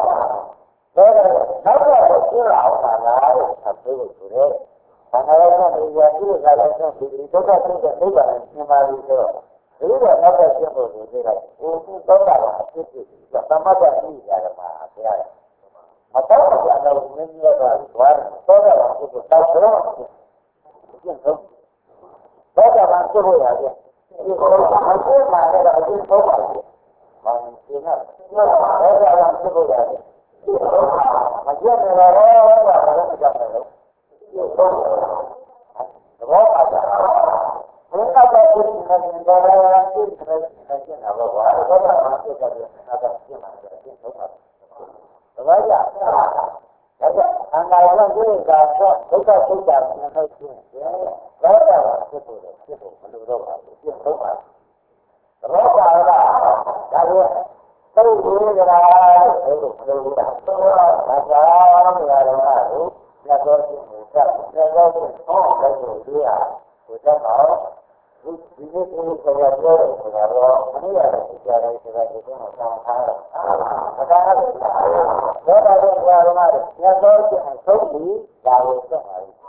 နောက်တော့ကျင်းအောင်ပါလားဆက်ပြီးဆိုတော့ဘာသာရေးနဲ့ဒီကနေ့ကလည်းဒီဒုက္ခသိတဲ့နိဗ္ဗာန်သင်ပါပြီဆိုတော့ဒီတော့နောက်တော့ရှင်းဖို့ဆိုသေးတယ်ဟိုသူတော့တာအဖြစ်ဖြစ်သမတ်တရှိရတယ်မှာဆရာမတော်တော့အတော့မင်းတို့ကသွားတော့တာကိုတော့တော့ရှင်းဆုံးတော့တာကသိဖို့ရတယ်ဒီလိုအခုမှလည်းအကျဉ်းဆုံးပါဘူး။ဘာလို့ရှင်းလဲ။ဒါကသိဖို့ရတယ်။မကျက်နေတော့ဘာလို့ကြမ်းလဲလို့။ဒီတော့ဘာပါတာ။ဘယ်ကတော့ဒီနေ့ကတော့ဒီနေ့ကျန်တာဘာဘာတော့မှသိကြတယ်။အဲ့ဒါရှင်းမှာအကျဉ်းဆုံးပါဘူး။ဘာကြ။ဒါကအင်္ဂါရံဒီကတော့ဒုက္ခသုတ်တာနဲ့ဟုတ်ချင်းဒါတော့ဖြစ်ဖို့မလိုတော့ပါဘူးဖြစ်တော့ပါဘောပါလားဒါကိုသိလို့ကြတာလို့ပြောလို့ဒါကြောင့်နေရာတော့လို့ညတော့ဒီကတော့ဟောတယ်လို့ပြောရဟိုတော့ဒီနေ့ကိုပြောရတော့ဆိုတာတော့အနည်းရတဲ့ကြာတယ်ဆိုတာကိုတော့ဆောင်းထားတော့ဒါကတော့ဘောပါတော့ဘာလို့လဲညတော့ဒီအဆုံးပြီးဒါကိုဆက်ပါလိမ့်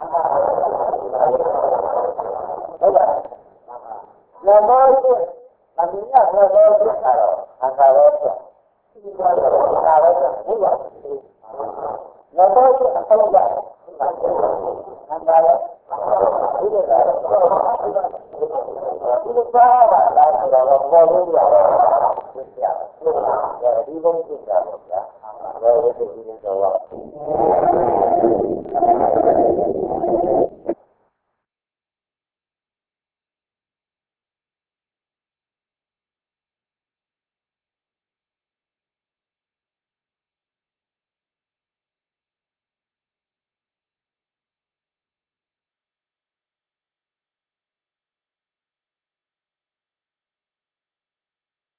ဟုတ်ပါညတော့အမြင်ရတော့တော့အန္တရာယ်တော့ဒီကတော့ဒါပဲဟုတ်ပါဘူးညတော့အဆုံးရတယ်အန္တရာယ်ဒီလိုကတော့စားတာလားဆိုတော့ပေါ်လို့ရတာသိကြတယ်ဒီလိုသိကြတော့ဗျာဘယ်လိုသိနေတော့